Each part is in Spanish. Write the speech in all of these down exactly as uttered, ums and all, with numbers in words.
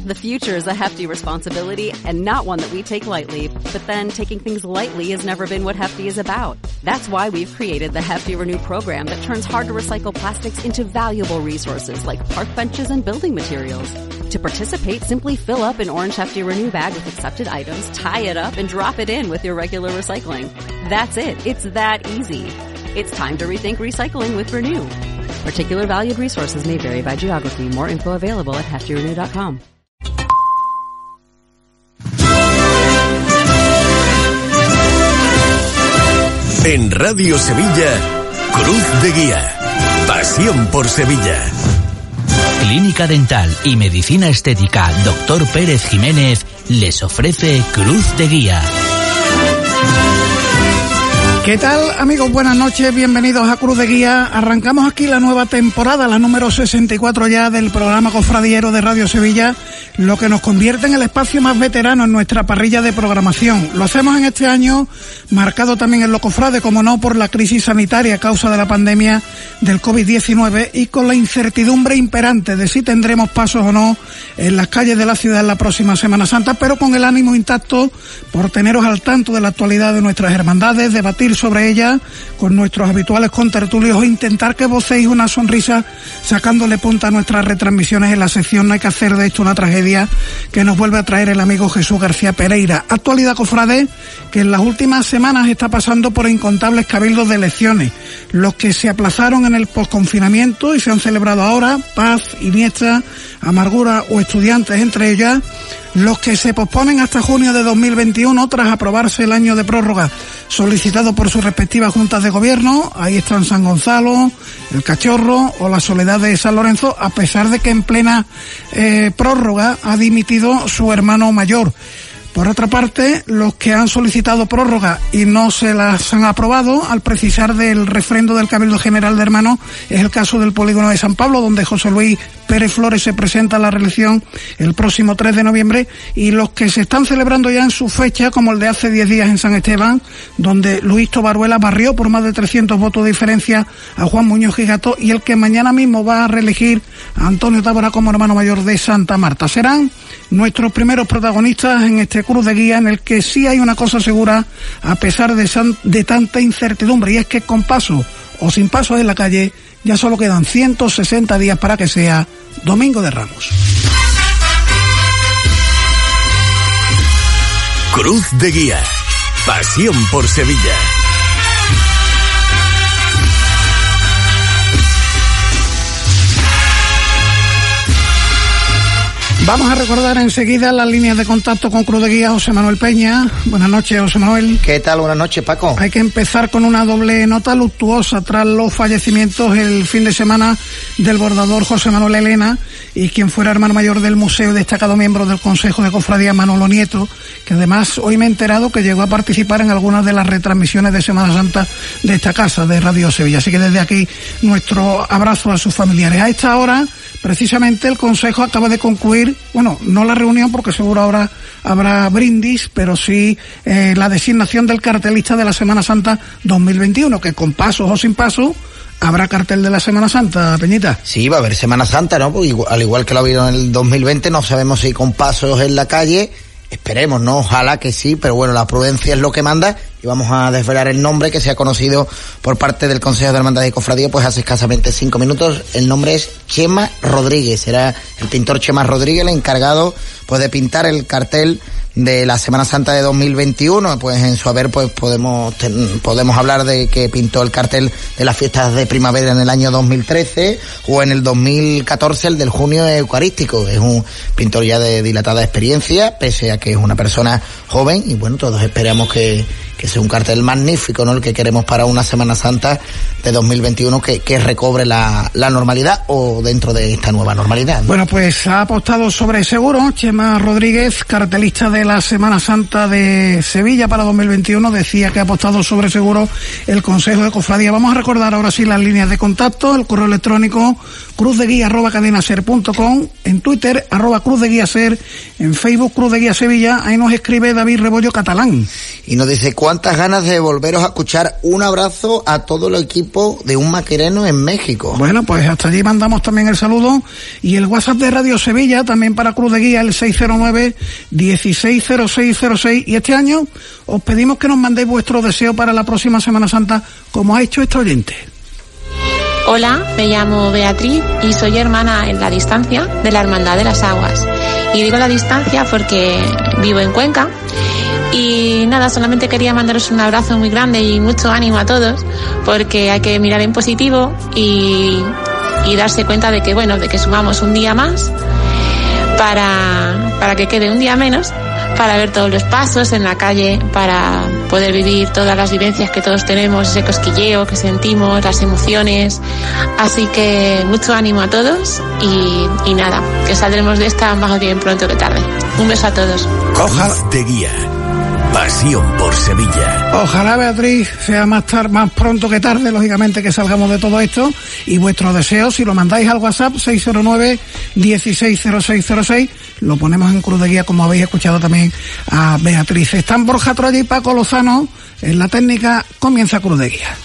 The future is a hefty responsibility and not one that we take lightly, but then taking things lightly has never been what Hefty is about. That's why we've created the Hefty Renew program that turns hard to recycle plastics into valuable resources like park benches and building materials. To participate, simply fill up an orange Hefty Renew bag with accepted items, tie it up, and drop it in with your regular recycling. That's it. It's that easy. It's time to rethink recycling with Renew. Particular valued resources may vary by geography. More info available at hefty renew dot com. En Radio Sevilla, Cruz de Guía. Pasión por Sevilla. Clínica Dental y Medicina Estética Doctor Pérez Jiménez les ofrece Cruz de Guía. ¿Qué tal, amigos? Buenas noches, bienvenidos a Cruz de Guía. Arrancamos aquí la nueva temporada, la número sesenta y cuatro ya del programa cofradiero de Radio Sevilla, lo que nos convierte en el espacio más veterano en nuestra parrilla de programación. Lo hacemos en este año, marcado también en lo cofrade, como no, por la crisis sanitaria a causa de la pandemia del covid diecinueve y con la incertidumbre imperante de si tendremos pasos o no en las calles de la ciudad en la próxima Semana Santa, pero con el ánimo intacto por teneros al tanto de la actualidad de nuestras hermandades, debatir sobre ella con nuestros habituales contertulios o intentar que vocéis una sonrisa sacándole punta a nuestras retransmisiones en la sección No hay que hacer de esto una tragedia, que nos vuelve a traer el amigo Jesús García Pereira. Actualidad cofrade que en las últimas semanas está pasando por incontables cabildos de elecciones, los que se aplazaron en el posconfinamiento y se han celebrado ahora, Paz, Iniesta, Amargura o Estudiantes entre ellas, los que se posponen hasta junio de dos mil veintiuno tras aprobarse el año de prórroga solicitado por sus respectivas juntas de gobierno. Ahí están San Gonzalo, el Cachorro o la Soledad de San Lorenzo, a pesar de que en plena eh, prórroga ha dimitido su hermano mayor. Por otra parte, los que han solicitado prórroga y no se las han aprobado, al precisar del refrendo del Cabildo General de Hermanos, es el caso del polígono de San Pablo, donde José Luis Pérez Flores se presenta a la reelección el próximo tres de noviembre, y los que se están celebrando ya en su fecha, como el de hace diez días en San Esteban, donde Luis Tobaruela barrió por más de trescientos votos de diferencia a Juan Muñoz Gigato, y el que mañana mismo va a reelegir a Antonio Tábora como hermano mayor de Santa Marta. Serán nuestros primeros protagonistas en este Cruz de Guía, en el que sí hay una cosa segura, a pesar de, san, de tanta incertidumbre, y es que con paso o sin paso en la calle ya solo quedan ciento sesenta días para que sea Domingo de Ramos. Cruz de Guía. Pasión por Sevilla. Vamos a recordar enseguida las líneas de contacto con Cruz de Guía. José Manuel Peña. Buenas noches, José Manuel. ¿Qué tal? Buenas noches, Paco. Hay que empezar con una doble nota luctuosa tras los fallecimientos el fin de semana del bordador José Manuel Elena y quien fuera hermano mayor del museo y destacado miembro del Consejo de Cofradía, Manolo Nieto, que además hoy me he enterado que llegó a participar en algunas de las retransmisiones de Semana Santa de esta casa, de Radio Sevilla. Así que desde aquí nuestro abrazo a sus familiares. A esta hora, precisamente, el Consejo acaba de concluir, bueno, no la reunión porque seguro ahora habrá brindis, pero sí eh, la designación del cartelista de la Semana Santa dos mil veintiuno, que con pasos o sin pasos habrá cartel de la Semana Santa, Peñita. Sí, va a haber Semana Santa, ¿no? Pues igual, al igual que lo ha habido en el dos mil veinte, no sabemos si con pasos en la calle. Esperemos, ¿no? Ojalá que sí, pero bueno, la prudencia es lo que manda, y vamos a desvelar el nombre que se ha conocido por parte del Consejo de Hermandad y Cofradía pues hace escasamente cinco minutos. El nombre es Chema Rodríguez, será el pintor Chema Rodríguez el encargado pues de pintar el cartel de la Semana Santa de dos mil veintiuno. Pues en su haber pues podemos ten, podemos hablar de que pintó el cartel de las fiestas de primavera en el año dos mil trece, o en el dos mil catorce el del junio eucarístico. Es un pintor ya de dilatada experiencia, pese a que es una persona joven, y bueno, todos esperamos que que sea un cartel magnífico, ¿no? El que queremos para una Semana Santa de dos mil veintiuno que, que recobre la, la normalidad, o dentro de esta nueva normalidad, ¿no? Bueno, pues ha apostado sobre seguro Chema Rodríguez, cartelista de la Semana Santa de Sevilla para dos mil veintiuno. Decía que ha apostado sobre seguro el Consejo de Cofradía. Vamos a recordar ahora sí las líneas de contacto: el correo electrónico cruzdeguía arroba cadenaser punto com, en Twitter arroba cruzdeguiaser, en Facebook Cruz de Guía Sevilla. Ahí nos escribe David Rebollo Catalán y nos dice: cuántas ganas de volveros a escuchar. Un abrazo a todo el equipo de Un Maquereno en México. Bueno, pues hasta allí mandamos también el saludo, y el WhatsApp de Radio Sevilla también para Cruz de Guía, el seis cero nueve, dieciséis cero seis cero seis. Y este año os pedimos que nos mandéis vuestro deseo para la próxima Semana Santa, como ha hecho este oyente. Hola, me llamo Beatriz y soy hermana en la distancia de la Hermandad de las Aguas. Y digo la distancia porque vivo en Cuenca. Y nada, solamente quería mandaros un abrazo muy grande y mucho ánimo a todos, porque hay que mirar en positivo y, y darse cuenta de que, bueno, de que sumamos un día más para, para que quede un día menos, para ver todos los pasos en la calle, para poder vivir todas las vivencias que todos tenemos, ese cosquilleo que sentimos, las emociones. Así que mucho ánimo a todos y, y nada, que saldremos de esta más bien pronto que tarde. Un beso a todos. Ojalá de Guía. Pasión por Sevilla. Ojalá, Beatriz, sea más tar- más pronto que tarde, lógicamente, que salgamos de todo esto. Y vuestros deseos, si lo mandáis al WhatsApp seis cero nueve, dieciséis cero seis cero seis, lo ponemos en Cruz de Guía, como habéis escuchado también a Beatriz. Están Borja Troya y Paco Lozano en la técnica. Comienza Cruz de Guía.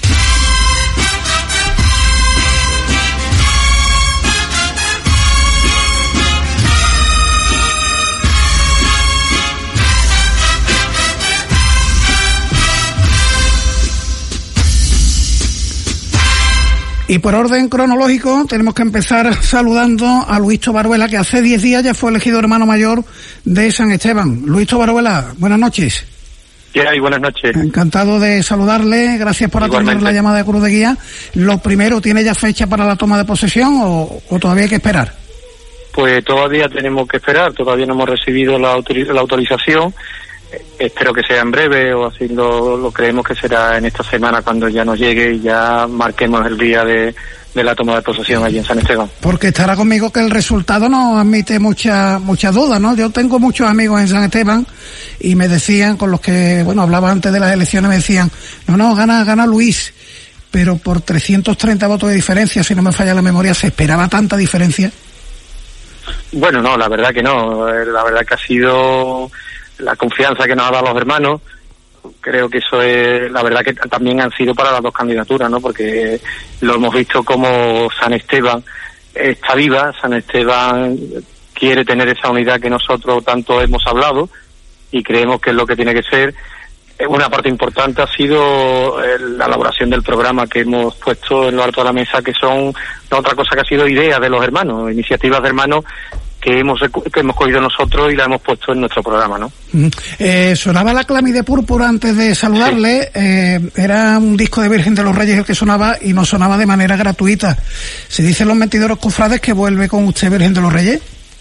Y por orden cronológico tenemos que empezar saludando a Luisto Baruela, que hace diez días ya fue elegido hermano mayor de San Esteban. Luisto Baruela, buenas noches. ¿Qué hay? Buenas noches. Encantado de saludarle, gracias por atender la llamada de Cruz de Guía. Lo primero, ¿tiene ya fecha para la toma de posesión o, o todavía hay que esperar? Pues todavía tenemos que esperar, todavía no hemos recibido la, autoriz- la autorización. Espero que sea en breve, o así lo, lo creemos que será en esta semana cuando ya nos llegue y ya marquemos el día de, de la toma de posesión allí en San Esteban. Porque estará conmigo que el resultado no admite mucha mucha duda, ¿no? Yo tengo muchos amigos en San Esteban y me decían, con los que, bueno, hablaba antes de las elecciones, me decían, no, no, gana, gana Luis, pero por trescientos treinta votos de diferencia, si no me falla la memoria, ¿se esperaba tanta diferencia? Bueno, no, la verdad que no, la verdad que ha sido la confianza que nos ha dado los hermanos. Creo que eso es, la verdad que también han sido para las dos candidaturas, ¿no? Porque lo hemos visto como San Esteban está viva, San Esteban quiere tener esa unidad que nosotros tanto hemos hablado y creemos que es lo que tiene que ser. Una parte importante ha sido la elaboración del programa que hemos puesto en lo alto de la mesa, que son no otra cosa que ha sido ideas de los hermanos, iniciativas de hermanos que hemos que hemos cogido nosotros y la hemos puesto en nuestro programa, ¿no? Mm. Eh, sonaba la clámide púrpura antes de saludarle. Sí. Eh, era un disco de Virgen de los Reyes el que sonaba y no sonaba de manera gratuita. ¿Se dicen los mentideros cofrades que vuelve con usted Virgen de los Reyes?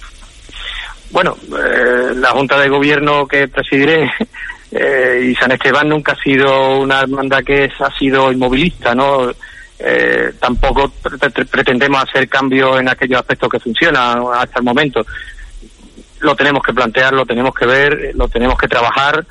Bueno, eh, la Junta de Gobierno que presidiré eh, y San Esteban nunca ha sido una hermandad que ha sido inmovilista, ¿no? Eh, tampoco pre- pretendemos hacer cambios en aquellos aspectos que funcionan hasta el momento. Lo tenemos que plantear, lo tenemos que ver, lo tenemos que trabajar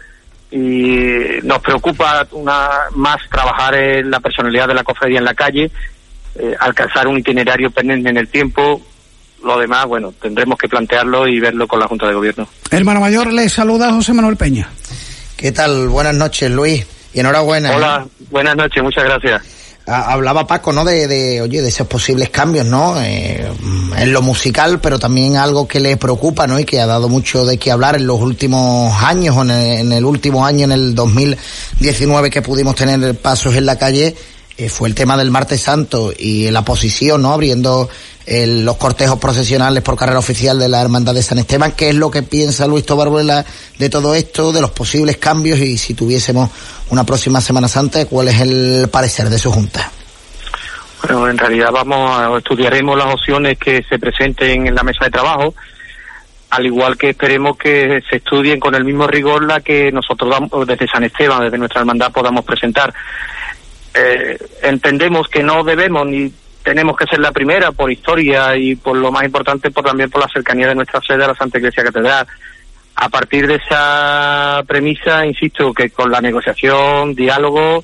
y nos preocupa una más trabajar en la personalidad de la cofradía en la calle, eh, alcanzar un itinerario perenne en el tiempo. Lo demás, bueno, tendremos que plantearlo y verlo con la Junta de Gobierno. Hermano mayor, le saluda José Manuel Peña. ¿Qué tal? Buenas noches, Luis, y enhorabuena. Hola, ¿eh? Buenas noches, muchas gracias. Hablaba Paco, ¿no? De, de, oye, de esos posibles cambios, ¿no? Eh, en lo musical, pero también algo que le preocupa, ¿no? Y que ha dado mucho de qué hablar en los últimos años, o en el, en el último año, en el dos mil diecinueve, que pudimos tener pasos en la calle, eh, fue el tema del Martes Santo y la posición, ¿no? Abriendo el, los cortejos procesionales por carrera oficial de la Hermandad de San Esteban. ¿Qué es lo que piensa Luis Baruela de todo esto, de los posibles cambios, y si tuviésemos una próxima Semana Santa, cuál es el parecer de su Junta? Bueno, en realidad vamos a, estudiaremos las opciones que se presenten en la mesa de trabajo, al igual que esperemos que se estudien con el mismo rigor la que nosotros damos, desde San Esteban, desde nuestra hermandad, podamos presentar. Eh, entendemos que no debemos ni tenemos que ser la primera por historia y por lo más importante, por también por la cercanía de nuestra sede a la Santa Iglesia Catedral. A partir de esa premisa, insisto, que con la negociación, diálogo,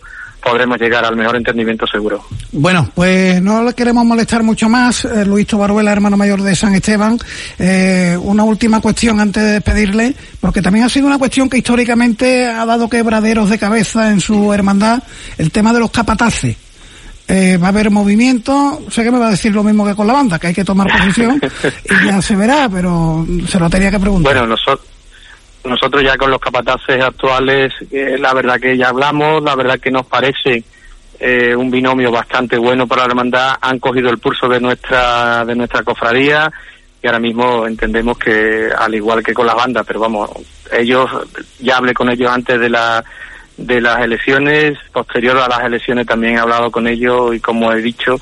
podremos llegar al mejor entendimiento seguro. Bueno, pues no le queremos molestar mucho más. Eh, Luis Tobaruela, hermano mayor de San Esteban. Eh, una última cuestión antes de despedirle, porque también ha sido una cuestión que históricamente ha dado quebraderos de cabeza en su hermandad, el tema de los capataces. Eh, va a haber movimiento, sé que me va a decir lo mismo que con la banda, que hay que tomar posición y ya se verá, pero se lo tenía que preguntar. Bueno, nosotros nosotros ya con los capataces actuales, eh, la verdad que ya hablamos, la verdad que nos parece eh, un binomio bastante bueno para la hermandad, han cogido el pulso de nuestra de nuestra cofradía y ahora mismo entendemos que, al igual que con las bandas, pero vamos, ellos, ya hablé con ellos antes de la de las elecciones, posterior a las elecciones también he hablado con ellos y como he dicho,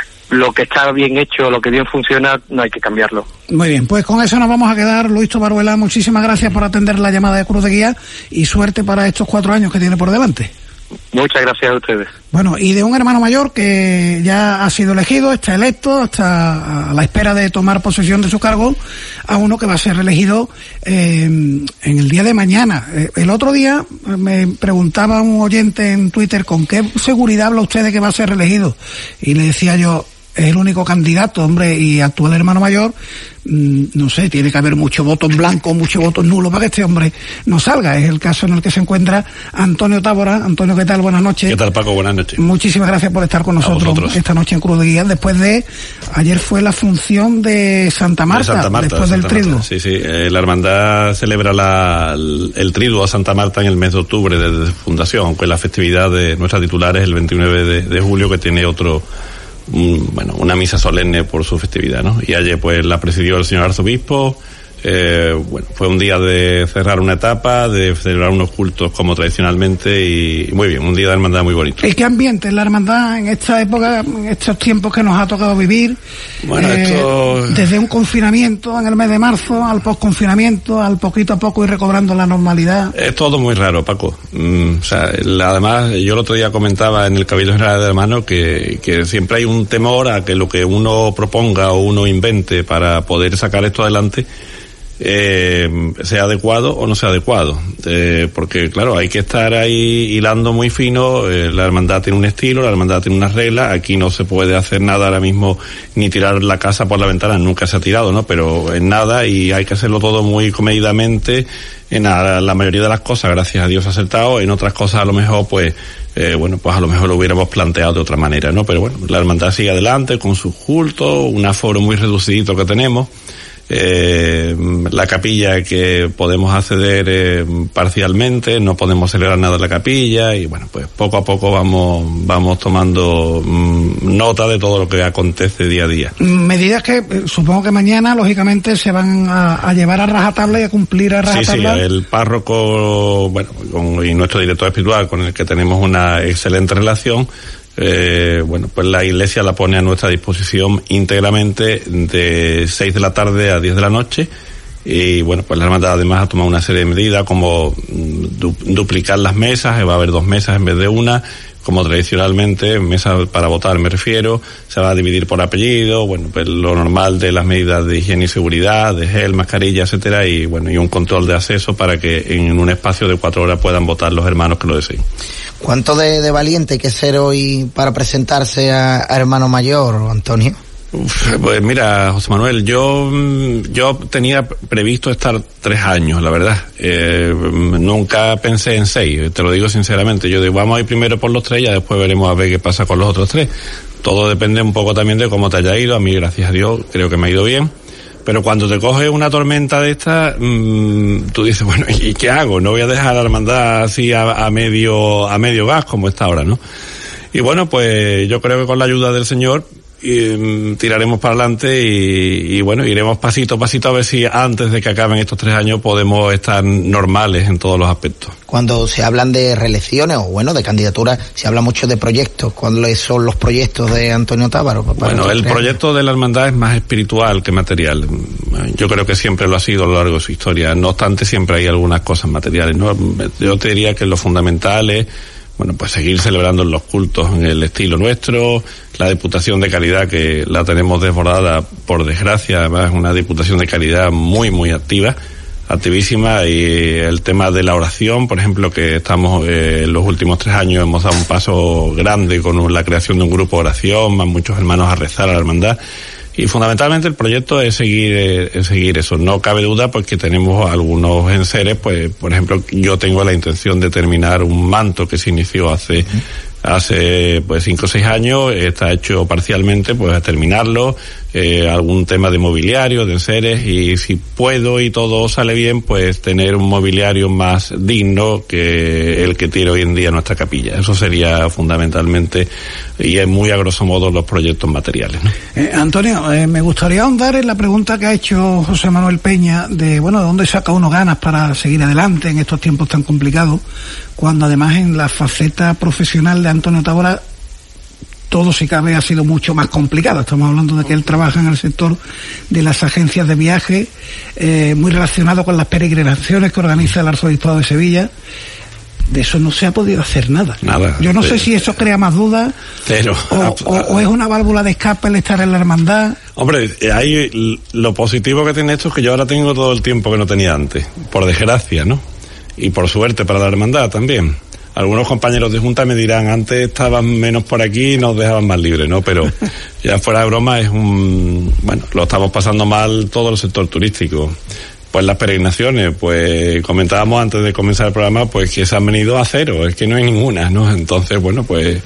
lo que está bien hecho, lo que bien funciona, no hay que cambiarlo. Muy bien, pues con eso nos vamos a quedar. Luis Tobaruela, muchísimas gracias por atender la llamada de Cruz de Guía y suerte para estos cuatro años que tiene por delante. Muchas gracias a ustedes. Bueno, y de un hermano mayor que ya ha sido elegido, está electo, está a la espera de tomar posesión de su cargo, a uno que va a ser reelegido eh, en el día de mañana. Eh, el otro día me preguntaba un oyente en Twitter con qué seguridad habla usted de que va a ser reelegido. Y le decía yo, es el único candidato, hombre, y actual hermano mayor, mmm, no sé, tiene que haber mucho voto en blanco, mucho voto en nulo para que este hombre no salga. Es el caso en el que se encuentra Antonio Tábora. Antonio, ¿qué tal? Buenas noches. ¿Qué tal, Paco? Buenas noches. Muchísimas gracias por estar con nosotros esta noche en Cruz de Guía. Después de, ayer fue la función de Santa Marta, de Santa Marta después de del triduo. Sí, sí, eh, la hermandad celebra la, el, el triduo a Santa Marta en el mes de octubre desde su fundación, aunque la festividad de nuestra titular es el veintinueve de, de julio, que tiene otro... Un, bueno, una misa solemne por su festividad, ¿no? Y ayer pues la presidió el señor arzobispo. Eh, bueno, fue un día de cerrar una etapa, de celebrar unos cultos como tradicionalmente y muy bien, un día de hermandad muy bonito. ¿Y qué ambiente es la hermandad en esta época, en estos tiempos que nos ha tocado vivir? Bueno, eh, esto... Desde un confinamiento en el mes de marzo al posconfinamiento, al poquito a poco ir recobrando la normalidad. Es todo muy raro, Paco. Mm, o sea, la, además, yo el otro día comentaba en el Cabildo General de Hermanos que, que siempre hay un temor a que lo que uno proponga o uno invente para poder sacar esto adelante Eh, sea adecuado o no sea adecuado, eh, porque claro, hay que estar ahí hilando muy fino. Eh, la hermandad tiene un estilo, la hermandad tiene unas reglas, aquí no se puede hacer nada ahora mismo, ni tirar la casa por la ventana, nunca se ha tirado, ¿no? Pero en nada, y hay que hacerlo todo muy comedidamente. En la, la mayoría de las cosas, gracias a Dios, ha acertado. En otras cosas a lo mejor pues eh, bueno, pues a lo mejor lo hubiéramos planteado de otra manera, ¿no? Pero bueno, la hermandad sigue adelante con sus cultos, un aforo muy reducidito que tenemos. Eh, la capilla que podemos acceder eh, parcialmente, no podemos celebrar nada en la capilla y bueno, pues poco a poco vamos vamos tomando mm, nota de todo lo que acontece día a día. Medidas que eh, supongo que mañana lógicamente se van a, a llevar a rajatabla y a cumplir a rajatabla. Sí, sí, el párroco, bueno, con, y nuestro director espiritual con el que tenemos una excelente relación. Eh, bueno, pues la Iglesia la pone a nuestra disposición íntegramente de seis de la tarde a diez de la noche y bueno, pues la hermandad además ha tomado una serie de medidas como du duplicar las mesas, va a haber dos mesas en vez de una, como tradicionalmente, mesas para votar me refiero, se va a dividir por apellido, bueno, pues lo normal de las medidas de higiene y seguridad, de gel, mascarilla, etcétera, y bueno, y un control de acceso para que en un espacio de cuatro horas puedan votar los hermanos que lo deseen. ¿Cuánto de, de valiente hay que ser hoy para presentarse a, a hermano mayor, Antonio? Uf, pues mira, José Manuel, yo yo tenía previsto estar tres años, la verdad. Eh, nunca pensé en seis, te lo digo sinceramente. Yo digo, vamos a ir primero por los tres y ya después veremos a ver qué pasa con los otros tres. Todo depende un poco también de cómo te haya ido. A mí, gracias a Dios, creo que me ha ido bien. Pero cuando te coge una tormenta de esta, mmm, tú dices, bueno, ¿y qué hago? No voy a dejar la hermandad así a, a medio a medio gas como está ahora, ¿no? Y bueno, pues yo creo que con la ayuda del Señor y, um, tiraremos para adelante y, y bueno, iremos pasito a pasito a ver si antes de que acaben estos tres años podemos estar normales en todos los aspectos. Cuando se hablan de reelecciones o bueno, de candidaturas, se habla mucho de proyectos. ¿Cuáles son los proyectos de Antonio Tábaro? Bueno, el proyecto de la hermandad es más espiritual que material. Yo creo que siempre lo ha sido a lo largo de su historia. No obstante, siempre hay algunas cosas materiales, ¿no? Yo te diría que lo fundamental es, bueno, pues seguir celebrando los cultos en el estilo nuestro, la Diputación de Caridad que la tenemos desbordada, por desgracia, además una Diputación de Caridad muy, muy activa. activísima, y el tema de la oración, por ejemplo, que estamos eh, en los últimos tres años hemos dado un paso grande con la creación de un grupo de oración, más muchos hermanos a rezar a la hermandad. Y fundamentalmente el proyecto es seguir, es seguir eso. No cabe duda pues que tenemos algunos enseres, pues por ejemplo yo tengo la intención de terminar un manto que se inició hace hace pues cinco o seis años, está hecho parcialmente, pues a terminarlo, eh, algún tema de mobiliario, de enseres, y si puedo y todo sale bien, pues tener un mobiliario más digno que el que tiene hoy en día nuestra capilla. Eso sería fundamentalmente, y es muy a grosso modo, los proyectos materiales, ¿no? Eh, Antonio, eh, me gustaría ahondar en la pregunta que ha hecho José Manuel Peña de, bueno, ¿de dónde saca uno ganas para seguir adelante en estos tiempos tan complicados? Cuando además en la faceta profesional de Antonio Tábora todo, si cabe, ha sido mucho más complicado. Estamos hablando de que él trabaja en el sector de las agencias de viaje, eh, muy relacionado con las peregrinaciones que organiza el Arzobispado de Sevilla. De eso no se ha podido hacer nada. Nada. Yo no cero. sé si eso crea más dudas. Cero. O, o, o es una válvula de escape el estar en la hermandad. Hombre, hay lo positivo que tiene esto es que yo ahora tengo todo el tiempo que no tenía antes, por desgracia, ¿no? Y por suerte para la hermandad también. Algunos compañeros de junta me dirán, antes estaban menos por aquí y nos dejaban más libres, ¿no? Pero ya fuera de broma, es un... Bueno, lo estamos pasando mal todo el sector turístico. Pues las peregrinaciones, pues comentábamos antes de comenzar el programa, pues que se han venido a cero, es que no hay ninguna, ¿no? Entonces, bueno, pues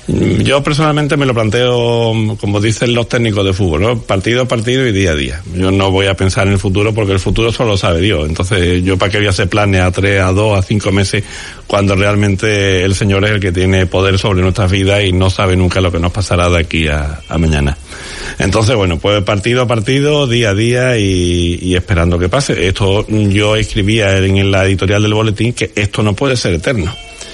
yo personalmente me lo planteo, como dicen los técnicos de fútbol, ¿no? Partido a partido y día a día. Yo no voy a pensar en el futuro porque el futuro solo lo sabe Dios. Entonces, yo para qué voy a hacer planes a tres, a dos, a cinco meses, cuando realmente el Señor es el que tiene poder sobre nuestras vidas y no sabe nunca lo que nos pasará de aquí a, a mañana. Entonces, bueno, pues partido a partido, día a día y, y esperando que pase. Esto yo escribía en la editorial del boletín que esto no puede ser eterno.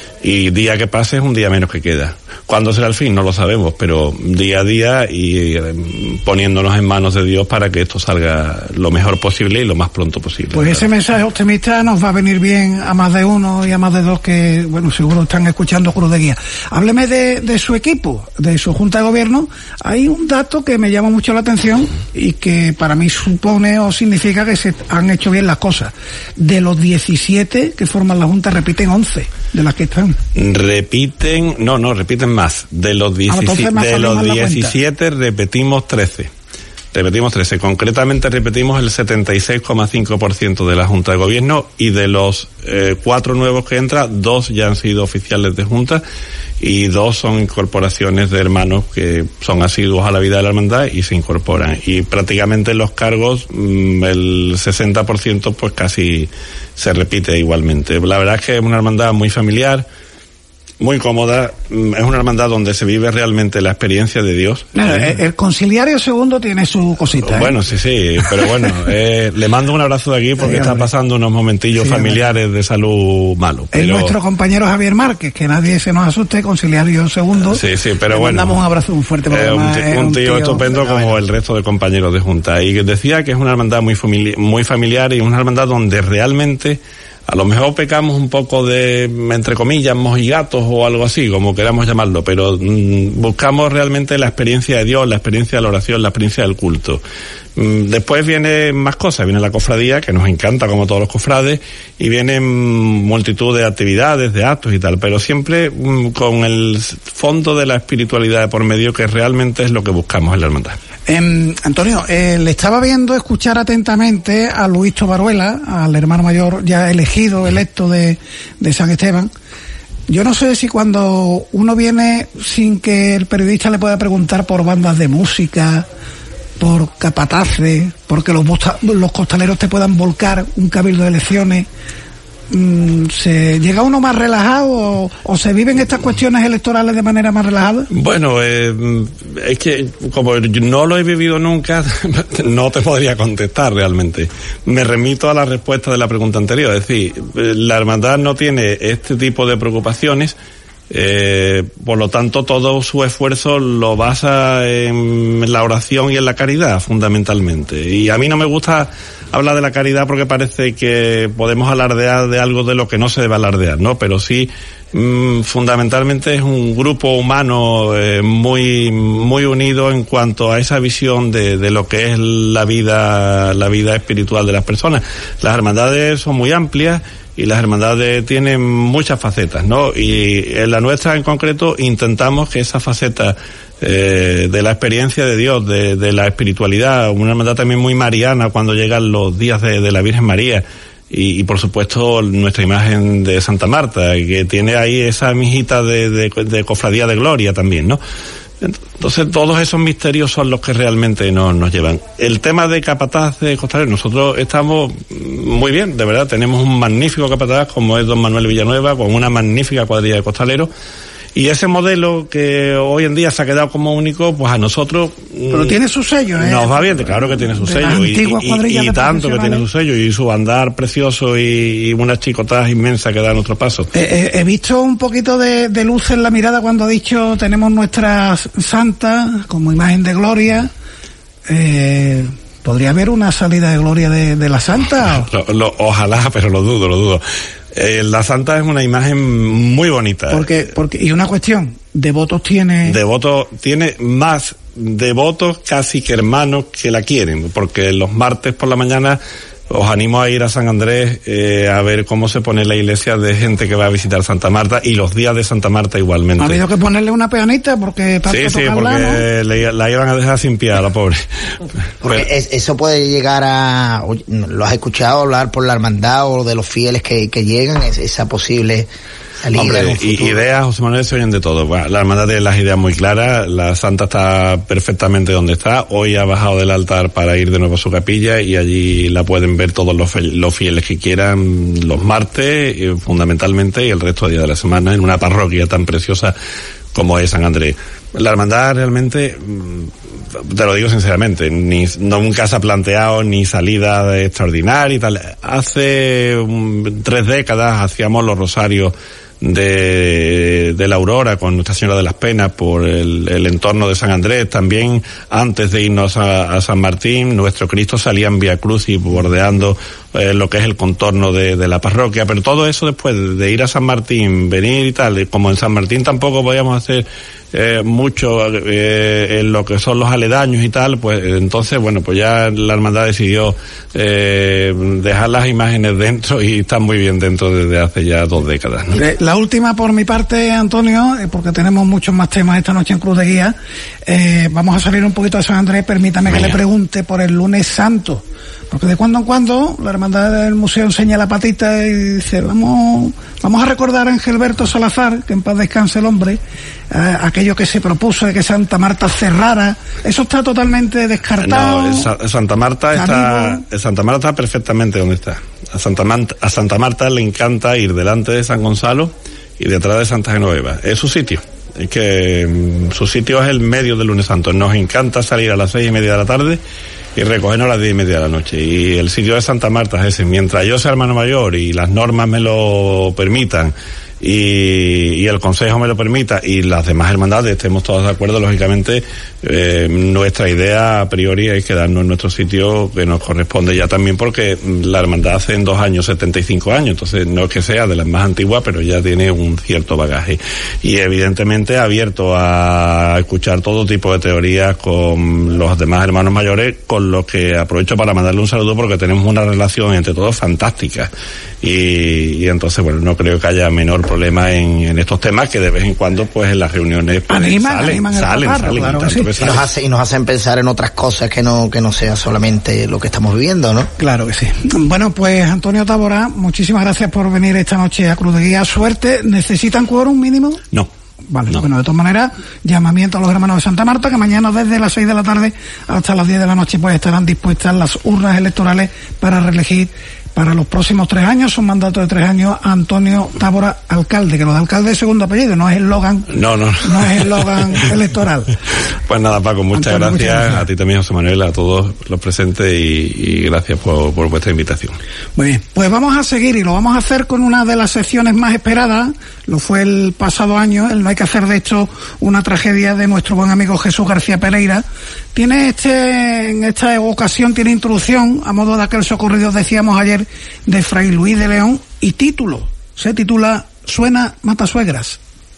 Y día que pase es un día menos que queda. ¿Cuándo será el fin? No lo sabemos, pero día a día y eh, poniéndonos en manos de Dios para que esto salga lo mejor posible y lo más pronto posible. Pues ese mensaje optimista nos va a venir bien a más de uno y a más de dos que, bueno, seguro están escuchando Cruz de Guía. Hábleme de, de su equipo, de su Junta de Gobierno. Hay un dato que me llama mucho la atención y que para mí supone o significa que se han hecho bien las cosas. De los diecisiete que forman la Junta, repiten once de las que están. Repiten, no, no, repiten más. De los diecisiete, ah, de los diecisiete repetimos trece. Repetimos trece. Concretamente repetimos el setenta y seis coma cinco por ciento de la Junta de Gobierno, y de los eh, cuatro nuevos que entran, dos ya han sido oficiales de Junta y dos son incorporaciones de hermanos que son asiduos a la vida de la hermandad y se incorporan. Y prácticamente los cargos, mmm, el sesenta por ciento pues casi se repite igualmente. La verdad es que es una hermandad muy familiar, muy cómoda, es una hermandad donde se vive realmente la experiencia de Dios. No, ¿eh? El conciliario segundo tiene su cosita. ¿eh? Bueno, sí, sí, pero bueno, eh, le mando un abrazo de aquí porque sí, está pasando unos momentillos sí, familiares de salud malos. Es pero... nuestro compañero Javier Márquez, que nadie se nos asuste, conciliario segundo. Sí, sí, pero le bueno. Le mandamos un abrazo muy fuerte. Eh, un, t- un, tío un tío estupendo como bueno. El resto de compañeros de Junta. Y decía que es una hermandad muy, famili- muy familiar y una hermandad donde realmente... A lo mejor pecamos un poco de, entre comillas, mojigatos o algo así, como queramos llamarlo, pero mmm, buscamos realmente la experiencia de Dios, la experiencia de la oración, la experiencia del culto. Mmm, después vienen más cosas, viene la cofradía, que nos encanta como todos los cofrades, y vienen multitud de actividades, de actos y tal, pero siempre mmm, con el fondo de la espiritualidad de por medio, que realmente es lo que buscamos en la hermandad. Eh, Antonio, eh, le estaba viendo escuchar atentamente a Luis Tobaruela, al hermano mayor ya elegido, electo de, de San Esteban. Yo no sé si cuando uno viene sin que el periodista le pueda preguntar por bandas de música, por capataces, porque los, bosta, los costaleros te puedan volcar un cabildo de elecciones, ¿se llega uno más relajado o, o se viven estas cuestiones electorales de manera más relajada? Bueno, eh, es que como yo no lo he vivido nunca, no te podría contestar realmente. Me remito a la respuesta de la pregunta anterior, es decir, la hermandad no tiene este tipo de preocupaciones. Eh, por lo tanto, todo su esfuerzo lo basa en la oración y en la caridad, fundamentalmente. Y a mí no me gusta hablar de la caridad porque parece que podemos alardear de algo de lo que no se debe alardear, ¿no? Pero sí, mmm, fundamentalmente es un grupo humano eh, muy muy unido en cuanto a esa visión de, de lo que es la vida la vida espiritual de las personas. Las hermandades son muy amplias y las hermandades tienen muchas facetas, ¿no? Y en la nuestra en concreto intentamos que esa faceta eh, de la experiencia de Dios, de, de la espiritualidad, una hermandad también muy mariana cuando llegan los días de, de la Virgen María, y, y por supuesto nuestra imagen de Santa Marta, que tiene ahí esa mijita de, de, de cofradía de gloria también, ¿no? Entonces todos esos misterios son los que realmente nos, nos llevan. El tema de capataz de costaleros, nosotros estamos muy bien, de verdad, tenemos un magnífico capataz como es don Manuel Villanueva, con una magnífica cuadrilla de costaleros, y ese modelo que hoy en día se ha quedado como único, pues a nosotros... Pero tiene su sello, ¿eh? Nos va bien, claro que tiene su sello, y, y, y tanto que tiene su sello, y su andar precioso, y, y unas chicotadas inmensas que da a nuestro paso. Eh, eh, he visto un poquito de, de luz en la mirada cuando ha dicho tenemos nuestra santa como imagen de gloria. Eh, ¿Podría haber una salida de gloria de, de la santa? Lo, lo, ojalá, pero lo dudo, lo dudo. Eh, la santa es una imagen muy bonita. Porque, porque, y una cuestión, devotos tiene... Devotos, tiene más devotos casi que hermanos que la quieren, porque los martes por la mañana os animo a ir a San Andrés eh, a ver cómo se pone la iglesia de gente que va a visitar Santa Marta, y los días de Santa Marta igualmente. Ha habido que ponerle una peanita porque tanto sí, sí, tocarla, porque ¿no? le, la iban a dejar sin pie a la pobre. Porque Pero, es, eso puede llegar a... ¿Lo has escuchado hablar por la hermandad o de los fieles que, que llegan? Es, esa posible... Hombre, y, ideas, José Manuel, se oyen de todo. Bueno, la hermandad tiene las ideas muy claras, la santa está perfectamente donde está, hoy ha bajado del altar para ir de nuevo a su capilla, y allí la pueden ver todos los, los fieles que quieran los martes, y fundamentalmente, y el resto de días de la semana, en una parroquia tan preciosa como es San Andrés. La hermandad realmente, te lo digo sinceramente, ni nunca se ha planteado ni salida extraordinaria y tal. Hace um, tres décadas hacíamos los rosarios de, de la Aurora con Nuestra Señora de las Penas por el, el entorno de San Andrés. También antes de irnos a, a San Martín, nuestro Cristo salía en Vía Crucis bordeando eh, lo que es el contorno de, de la parroquia. Pero todo eso después de ir a San Martín, venir y tal, como en San Martín tampoco podíamos hacer Eh, mucho eh, en lo que son los aledaños y tal, pues entonces, bueno, pues ya la hermandad decidió eh, dejar las imágenes dentro, y están muy bien dentro desde hace ya dos décadas, ¿no? La última por mi parte, Antonio, eh, porque tenemos muchos más temas esta noche en Cruz de Guía. Eh, vamos a salir un poquito de San Andrés. Permítame Venga. que le pregunte por el lunes santo, porque de cuando en cuando la hermandad del museo enseña la patita y dice vamos vamos a recordar a Angelberto Salazar, que en paz descanse el hombre, eh, aquello que se propuso de que Santa Marta cerrara. Eso está totalmente descartado. No, Sa- Santa Marta está Santa Marta está perfectamente donde está. A Santa, Marta, a Santa Marta le encanta ir delante de San Gonzalo y detrás de Santa Genoveva. Es su sitio. Es que mm, su sitio es el medio del lunes santo. Nos encanta salir a las seis y media de la tarde y recogernos a las diez y media de la noche. Y el sitio de Santa Marta es ese. Mientras yo sea hermano mayor y las normas me lo permitan, y, y el consejo me lo permita, y las demás hermandades estemos todos de acuerdo, lógicamente eh, nuestra idea a priori es quedarnos en nuestro sitio que nos corresponde ya también, porque la hermandad hace en dos años setenta y cinco años, entonces no es que sea de las más antiguas, pero ya tiene un cierto bagaje, y evidentemente abierto a escuchar todo tipo de teorías con los demás hermanos mayores, con los que aprovecho para mandarle un saludo, porque tenemos una relación entre todos fantástica, y, y entonces bueno, no creo que haya menor problema en, en estos temas, que de vez en cuando pues en las reuniones pues, animan, salen, animan salen, barro, salen, claro, tanto sí. que Y nos, hace, y nos hacen pensar en otras cosas que no que no sea solamente lo que estamos viviendo, ¿no? Claro que sí. Bueno, pues Antonio Tábora, muchísimas gracias por venir esta noche a Cruz de Guía. Suerte. ¿Necesitan quórum mínimo? No. Vale, no. Bueno, de todas maneras, llamamiento a los hermanos de Santa Marta, que mañana desde las seis de la tarde hasta las diez de la noche pues estarán dispuestas las urnas electorales para reelegir para los próximos tres años, un mandato de tres años, a Antonio Tábora, alcalde, que lo de alcalde es segundo apellido, no es el eslogan. No, no. No es el eslogan electoral. Pues nada, Paco, muchas, Antonio, gracias, muchas gracias. A ti también, José Manuel, a todos los presentes y, y gracias por, por vuestra invitación. Muy bien, pues vamos a seguir y lo vamos a hacer con una de las secciones más esperadas, lo fue el pasado año, el No hay que hacer de esto una tragedia, de nuestro buen amigo Jesús García Pereira. Tiene este, en esta ocasión tiene introducción, a modo de aquel socorrido, decíamos ayer, de Fray Luis de León, y título, se titula Suena Matasuegras.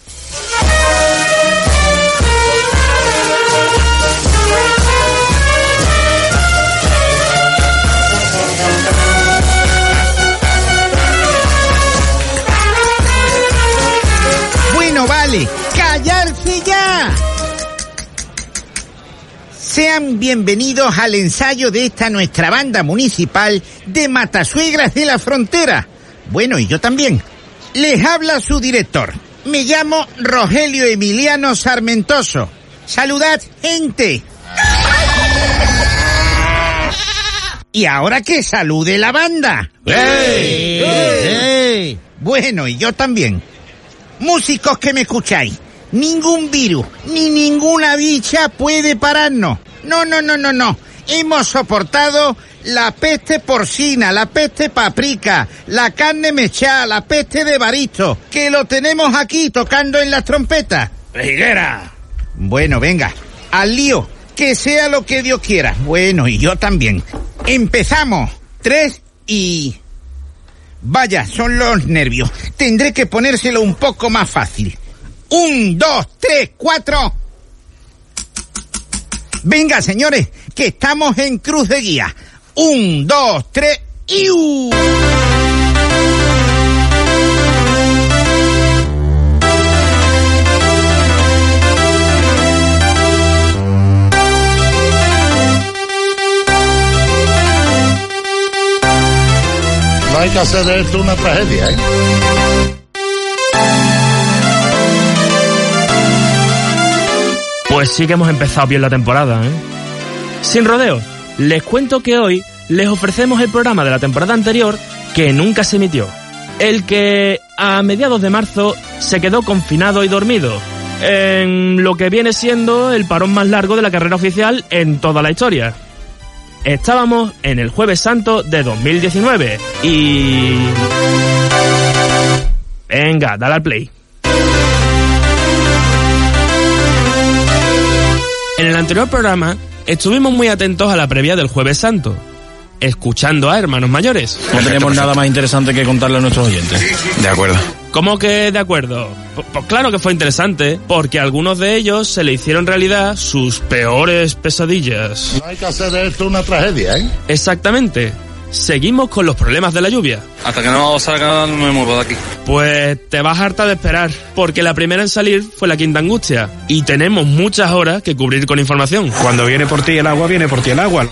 Bueno, vale, callarse ya. Sean bienvenidos al ensayo de esta nuestra banda municipal de Matasuegras de la Frontera. Bueno, y yo también. Les habla su director. Me llamo Rogelio Emiliano Sarmentoso. Saludad, gente. Y ahora que salude la banda. ¡Ey! ¡Ey! Bueno, y yo también. Músicos que me escucháis. Ningún virus, ni ninguna bicha puede pararnos. No, no, no, no, no. Hemos soportado la peste porcina, la peste paprika, la carne mechada, la peste de Baristo, que lo tenemos aquí tocando en las trompetas. ¡Higuera! Bueno, venga, al lío, que sea lo que Dios quiera. Bueno, y yo también. Empezamos. Tres y... Vaya, son los nervios. Tendré que ponérselo un poco más fácil. Un, dos, tres, cuatro. Venga, señores, que estamos en Cruz de Guía. Un, dos, tres, y... Uh. No hay que hacer de esto una tragedia, ¿eh? Pues sí que hemos empezado bien la temporada, ¿eh? Sin rodeo, les cuento que hoy les ofrecemos el programa de la temporada anterior que nunca se emitió. El que a mediados de marzo se quedó confinado y dormido, en lo que viene siendo el parón más largo de la carrera oficial en toda la historia. Estábamos en el Jueves Santo de dos mil diecinueve y... Venga, dale al play. En el anterior programa estuvimos muy atentos a la previa del Jueves Santo, escuchando a hermanos mayores. No tenemos nada más interesante que contarle a nuestros oyentes. De acuerdo. ¿Cómo que de acuerdo? Pues, pues claro que fue interesante, porque a algunos de ellos se le hicieron realidad sus peores pesadillas. No hay que hacer de esto una tragedia, ¿eh? Exactamente. Seguimos con los problemas de la lluvia. Hasta que no salga no me muevo de aquí. Pues te vas harta de esperar, porque la primera en salir fue la Quinta Angustia, y tenemos muchas horas que cubrir con información. Cuando viene por ti el agua, viene por ti el agua.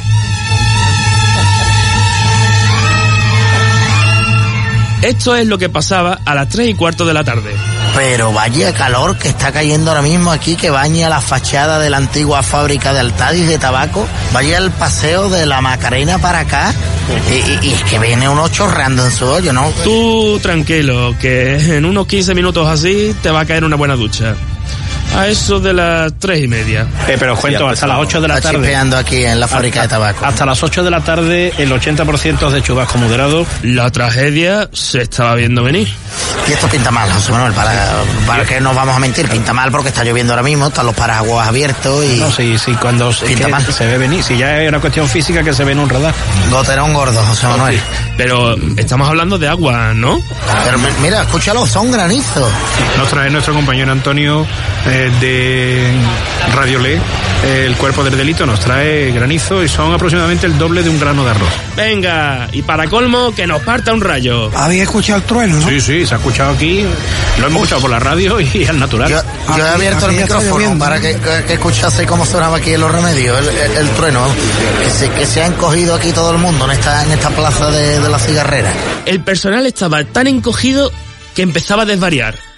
Esto es lo que pasaba a las tres y cuarto de la tarde. Pero vaya calor que está cayendo ahora mismo aquí, que baña la fachada de la antigua fábrica de Altadis de tabaco. Vaya el paseo de la Macarena para acá. Y, y, y es que viene uno chorreando en su hoyo, ¿no? Tú tranquilo, que en unos quince minutos así te va a caer una buena ducha. A eso de las tres y media. Eh, pero os cuento, hasta las ocho de la Está tarde. chispeando aquí en la fábrica hasta, de tabaco. Hasta las ocho de la tarde, el ochenta por ciento es de chubasco moderado. La tragedia se estaba viendo venir. Y esto pinta mal, José Manuel, para, para que nos vamos a mentir, pinta mal porque está lloviendo ahora mismo, están los paraguas abiertos y... No, sí, sí, cuando pinta mal. se ve venir, si ya es una cuestión física que se ve en un radar. Goterón gordo, José Manuel. Sí, pero estamos hablando de agua, ¿no? Pero mira, escúchalo, son granizos. Nos trae nuestro compañero Antonio eh, de Radio Le, eh, el cuerpo del delito, nos trae granizo y son aproximadamente el doble de un grano de arroz. Venga, y para colmo, que nos parta un rayo. Había escuchado el trueno, ¿no? Sí, sí, se ha escuchado aquí, lo hemos escuchado por la radio y al natural. Yo, yo he abierto el micrófono para que, que, que escuchase cómo sonaba aquí en Los Remedios, el, el, el trueno, que se, que se ha encogido aquí todo el mundo en esta, en esta plaza de, de la cigarrera. El personal estaba tan encogido que empezaba a desvariar.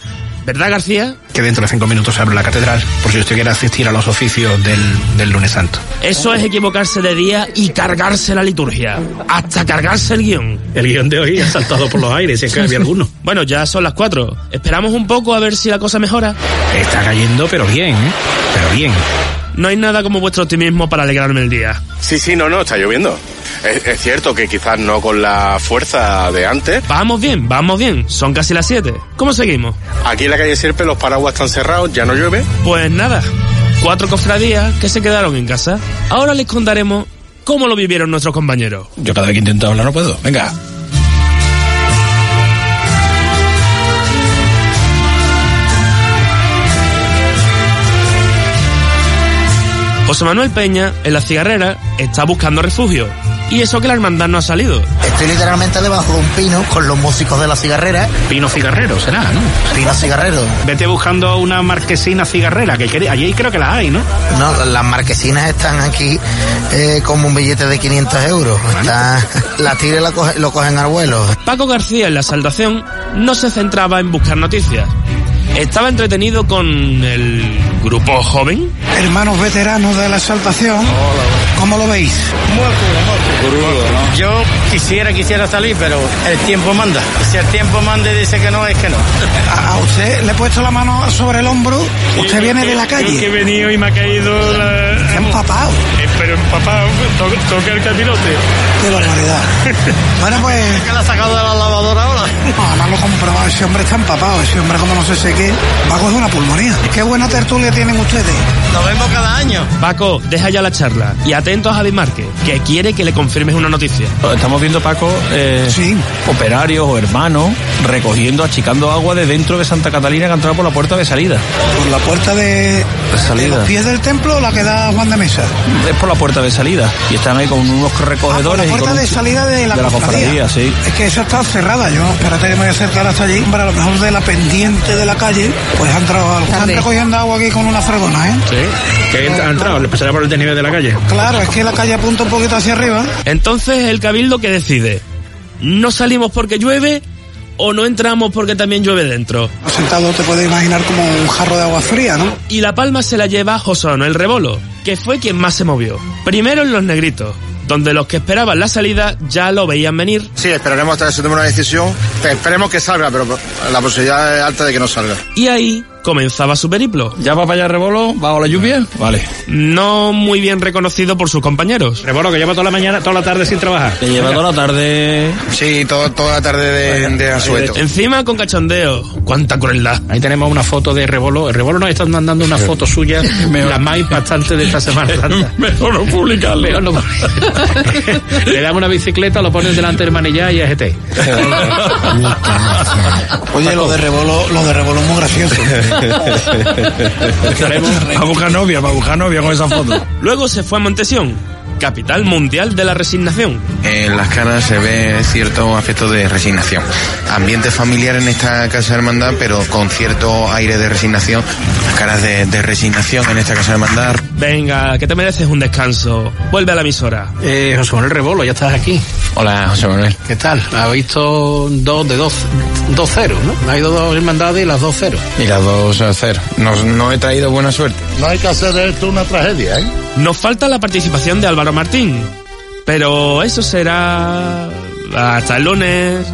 ¿Verdad, García? Que dentro de cinco minutos se abre la catedral, por si usted quiere asistir a los oficios del, del lunes santo. Eso es equivocarse de día y cargarse la liturgia. Hasta cargarse el guión. El guión de hoy ha saltado por los aires, si es que había alguno. Bueno, ya son las cuatro. Esperamos un poco a ver si la cosa mejora. Está cayendo, pero bien, ¿eh? Pero bien. No hay nada como vuestro optimismo para alegrarme el día. Sí, sí, no, no, está lloviendo. Es, es cierto que quizás no con la fuerza de antes. Vamos bien, vamos bien. Son casi las siete. ¿Cómo seguimos? Aquí en la calle Sierpe los paraguas están cerrados, ya no llueve. Pues nada, cuatro cofradías que se quedaron en casa. Ahora les contaremos cómo lo vivieron nuestros compañeros. Yo cada vez que intento hablar no puedo. Venga. José Manuel Peña, en la cigarrera, está buscando refugio. Y eso que la hermandad no ha salido. Estoy literalmente debajo de un pino con los músicos de la cigarrera. Pino cigarrero será, ¿no? Pino cigarrero. Vete buscando una marquesina cigarrera, que quería, allí creo que la hay, ¿no? No, las marquesinas están aquí eh, como un billete de quinientos euros. Está, la tira y la coge, lo cogen al vuelo. Paco García, en la Saltación, no se centraba en buscar noticias. Estaba entretenido con el grupo joven. Hermanos veteranos de la Exaltación. Hola. ¿Cómo lo veis? Muy crudo, ¿no? Yo quisiera, quisiera salir, pero el tiempo manda. Y si el tiempo manda y dice que no, es que no. A usted le he puesto la mano sobre el hombro. Usted sí, viene que, de la calle. Yo que he venido y me ha caído la... Está empapado. Eh, pero empapado, to toca el capirote. Qué barbaridad. Bueno, pues... ¿Es que la ha sacado de la lavadora ahora? No, además lo he comprobado. Ese hombre está empapado. Ese hombre, como no sé sé qué, va a coger una pulmonía. Qué buena tertulia tienen ustedes. Nos vemos cada año. Paco, deja ya la charla. Y atento a Javi Márquez, que quiere que le confirmes una noticia. Estamos viendo, Paco, eh, sí. operarios o hermanos recogiendo, achicando agua de dentro de Santa Catalina que ha entrado por la puerta de salida. ¿Por la puerta de, de salida? ¿De los pies del templo o la que da Juan de Mesa? Es por la puerta de salida. Y están ahí con unos recogedores. Ah, por la puerta y con de un... salida de la, de la cofradía, sí. Es que esa está cerrada. Yo, espérate que me voy a acercar hasta allí. Hombre, a lo mejor de la pendiente de la calle, pues ha entrado algo. Están recogiendo agua aquí con una fregona, ¿eh? Sí. ¿Que ha entrado? ¿Le pasará por el desnivel de la calle? Claro, es que la calle apunta un poquito hacia arriba. Entonces el cabildo que decide, ¿no salimos porque llueve o no entramos porque también llueve dentro? Sentado te puedes imaginar como un jarro de agua fría, ¿no? Y la palma se la lleva José Manuel Rebolo, que fue quien más se movió. Primero en Los Negritos, donde los que esperaban la salida ya lo veían venir. Sí, esperaremos hasta que se tome una decisión. Esperemos que salga, pero la posibilidad es alta de que no salga. Y ahí comenzaba su periplo. ¿Ya va para allá Rebolo bajo la lluvia? Vale. No muy bien reconocido por sus compañeros. Rebolo, que lleva toda la mañana, toda la tarde sin trabajar. Que lleva toda la tarde... Sí, todo, toda la tarde de, de asueto. Encima con cachondeo. ¡Cuánta crueldad! Ahí tenemos una foto de Rebolo. El Rebolo nos está mandando una foto suya, la más impactante de esta Semana Santa. Mejor no publicarlo. Mejor no. Le dan una bicicleta, lo ponen delante del manillar y es este. Oye, lo de Rebolo, lo de Rebolo es muy gracioso. Va a buscar novia, va a buscar novia con esa foto. Luego se fue a Montesión, capital mundial de la resignación. En las caras se ve cierto afecto de resignación. Ambiente familiar en esta casa de hermandad, pero con cierto aire de resignación. Las caras de, de resignación en esta casa de hermandad. Venga, que te mereces un descanso. Vuelve a la emisora. Eh, José Manuel Rebolo, ya estás aquí. Hola, José Manuel. ¿Qué tal? Ha visto dos de dos, dos ceros, ¿no? Ha ido dos hermandades y las dos ceros. Y las dos a cero. No, no he traído buena suerte. No hay que hacer de esto una tragedia, ¿eh? Nos falta la participación de Álvaro Martín, pero eso será hasta el lunes.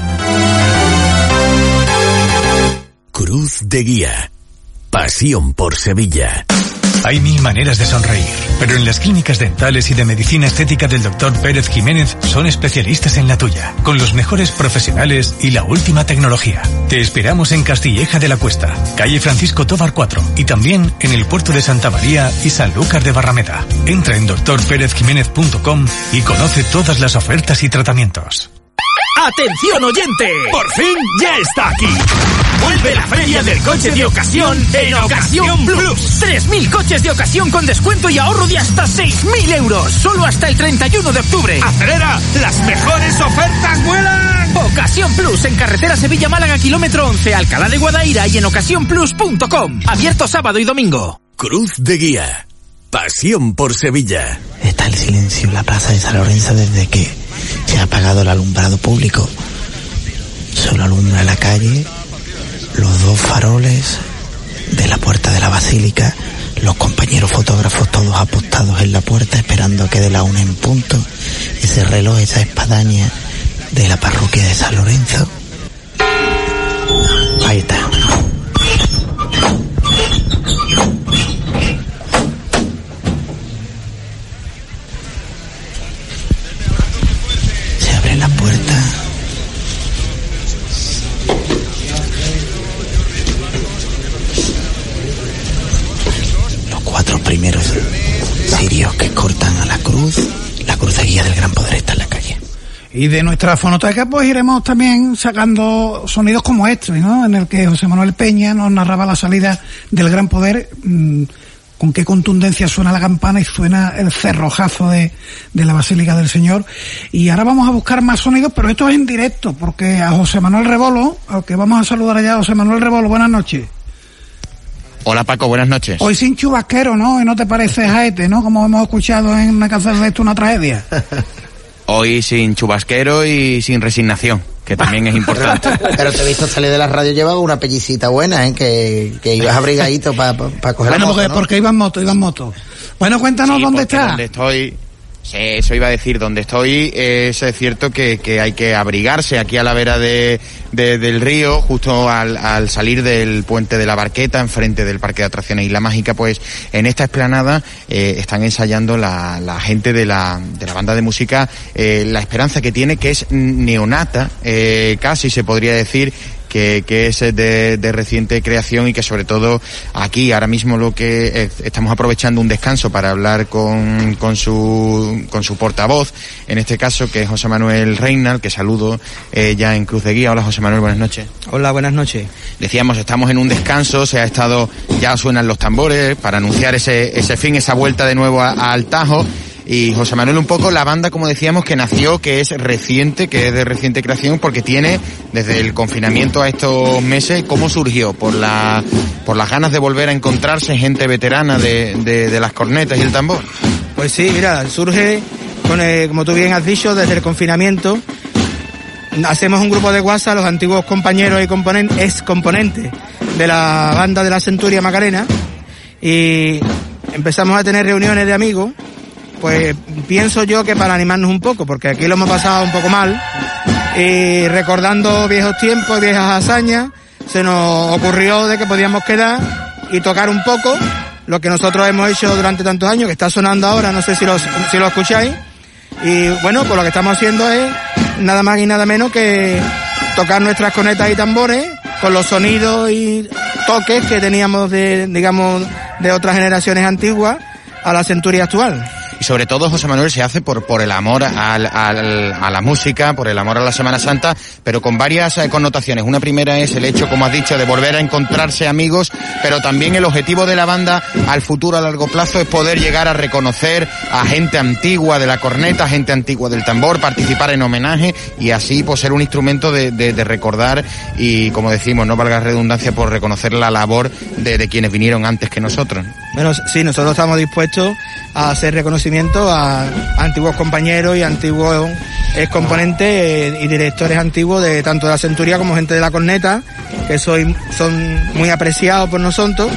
Cruz de Guía. Pasión por Sevilla. Hay mil maneras de sonreír, pero en las clínicas dentales y de medicina estética del doctor Pérez Jiménez son especialistas en la tuya, con los mejores profesionales y la última tecnología. Te esperamos en Castilleja de la Cuesta, calle Francisco Tobar cuatro, y también en el puerto de Santa María y Sanlúcar de Barrameda. Entra en doctor pérez jiménez punto com y conoce todas las ofertas y tratamientos. ¡Atención, oyente! ¡Por fin ya está aquí! Vuelve la feria del coche de ocasión en Ocasión Plus. tres mil coches de ocasión con descuento y ahorro de hasta seis mil euros. Solo hasta el treinta y uno de octubre. ¡Acelera! ¡Las mejores ofertas vuelan! Ocasión Plus en carretera Sevilla-Málaga, kilómetro once, Alcalá de Guadaira y en ocasión plus punto com. Abierto sábado y domingo. Cruz de Guía. Pasión por Sevilla. Está el silencio en la plaza de San Lorenzo desde que se ha apagado el alumbrado público. Solo alumbra la calle, los dos faroles de la puerta de la basílica, los compañeros fotógrafos todos apostados en la puerta esperando a que dé la una en punto, ese reloj, esa espadaña de la parroquia de San Lorenzo. Ahí está. Se abre la puerta. Los cuatro primeros cirios que cortan a la cruz, la cruz de guía del Gran Poder está en la calle. Y de nuestra fonoteca pues iremos también sacando sonidos como este, ¿no? En el que José Manuel Peña nos narraba la salida del Gran Poder, mmm, con qué contundencia suena la campana y suena el cerrojazo de, de la Basílica del Señor. Y ahora vamos a buscar más sonidos, pero esto es en directo, porque a José Manuel Rebolo, al que vamos a saludar allá, José Manuel Rebolo, buenas noches. Hola Paco, buenas noches. Hoy sin chubasquero, ¿no? Y no te parece jaete, ¿no? Como hemos escuchado en Una Cáncer de esto, una tragedia. Hoy sin chubasquero y sin resignación, que también es importante. Pero te he visto salir de la radio, llevaba una pellicita buena, ¿eh? Que, que ibas abrigadito para pa, pa coger bueno, la moto, porque, ¿no? porque iba en moto, iba en moto. Bueno, cuéntanos sí, dónde está. Donde estoy, sí, eso iba a decir, donde estoy es, es cierto que, que hay que abrigarse aquí a la vera de, de del río, justo al, al salir del puente de la Barqueta, enfrente del Parque de Atracciones Isla Mágica, pues en esta explanada eh, están ensayando la, la gente de la, de la banda de música eh, La Esperanza, que tiene, que es neonata, eh, casi se podría decir, que, que es de, de reciente creación y que sobre todo aquí ahora mismo lo que eh, estamos aprovechando un descanso para hablar con, con su con su portavoz, en este caso que es José Manuel Reina, que saludo eh, ya en Cruz de Guía. Hola José Manuel, buenas noches. Hola, buenas noches. Decíamos, estamos en un descanso, se ha estado, ya suenan los tambores para anunciar ese, ese fin, esa vuelta de nuevo a, a al Tajo. Y José Manuel, un poco la banda, como decíamos, que nació, que es reciente, que es de reciente creación, porque tiene desde el confinamiento a estos meses. ¿Cómo surgió? Por la por las ganas de volver a encontrarse gente veterana de, de, de las cornetas y el tambor. Pues sí, mira, surge, con el, como tú bien has dicho, desde el confinamiento. Hacemos un grupo de WhatsApp, los antiguos compañeros y componentes, ex componentes de la banda de la Centuria Macarena, y empezamos a tener reuniones de amigos. Pues pienso yo que para animarnos un poco, porque aquí lo hemos pasado un poco mal, y recordando viejos tiempos, viejas hazañas, se nos ocurrió de que podíamos quedar y tocar un poco lo que nosotros hemos hecho durante tantos años, que está sonando ahora, no sé si lo, si lo escucháis. Y bueno, pues lo que estamos haciendo es nada más y nada menos que tocar nuestras cornetas y tambores con los sonidos y toques que teníamos de, digamos, de otras generaciones antiguas a la Centuria actual. Y sobre todo, José Manuel, se hace por por el amor al, al, a la música, por el amor a la Semana Santa, pero con varias eh, connotaciones. Una primera es el hecho, como has dicho, de volver a encontrarse amigos, pero también el objetivo de la banda al futuro, a largo plazo, es poder llegar a reconocer a gente antigua de la corneta, gente antigua del tambor, participar en homenaje y así pues ser un instrumento de, de, de recordar y, como decimos, no valga redundancia, por reconocer la labor de, de quienes vinieron antes que nosotros. Bueno, sí, nosotros estamos dispuestos a hacer reconocimiento a, a antiguos compañeros y antiguos ex componentes eh, y directores antiguos de tanto de la Centuria como gente de la corneta, que soy, son muy apreciados por nosotros.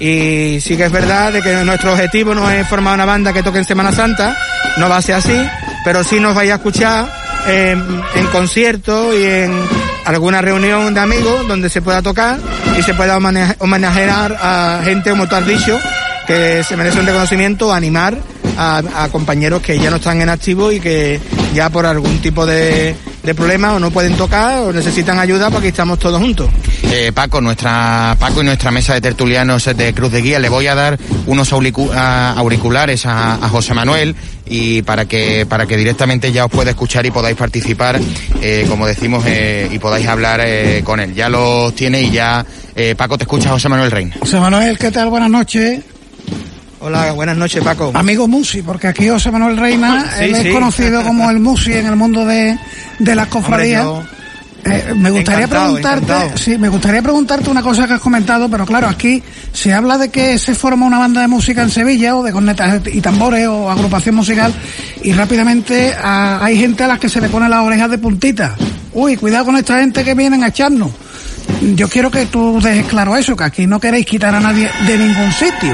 Y sí que es verdad de que nuestro objetivo no es formar una banda que toque en Semana Santa, no va a ser así, pero sí nos vais a escuchar eh, en conciertos y en alguna reunión de amigos donde se pueda tocar y se pueda homenajear a gente, como tú has dicho, que se merece un reconocimiento, animar a, a compañeros que ya no están en activo y que ya por algún tipo de, de problema o no pueden tocar o necesitan ayuda, porque aquí estamos todos juntos. Eh, Paco, nuestra Paco y nuestra mesa de tertulianos de Cruz de Guía, le voy a dar unos auriculares a, a José Manuel, y para que para que directamente ya os pueda escuchar y podáis participar, eh, como decimos, eh, y podáis hablar eh, con él. Ya los tiene y ya, eh, Paco, te escucha José Manuel Reina. José Manuel, ¿qué tal? Buenas noches. Hola, buenas noches, Paco. Amigo Musi, porque aquí José Manuel Reina, sí, él es sí. conocido como el Musi en el mundo de, de las cofradías. Hombre, yo... Eh, me gustaría encantado, preguntarte, encantado. sí, me gustaría preguntarte una cosa que has comentado, pero claro, aquí se habla de que se forma una banda de música en Sevilla, o de cornetas y tambores, o agrupación musical, y rápidamente a, hay gente a la que se le pone las orejas de puntita. Uy, cuidado con esta gente que vienen a echarnos. yo quiero que tú dejes claro eso, que aquí no queréis quitar a nadie de ningún sitio.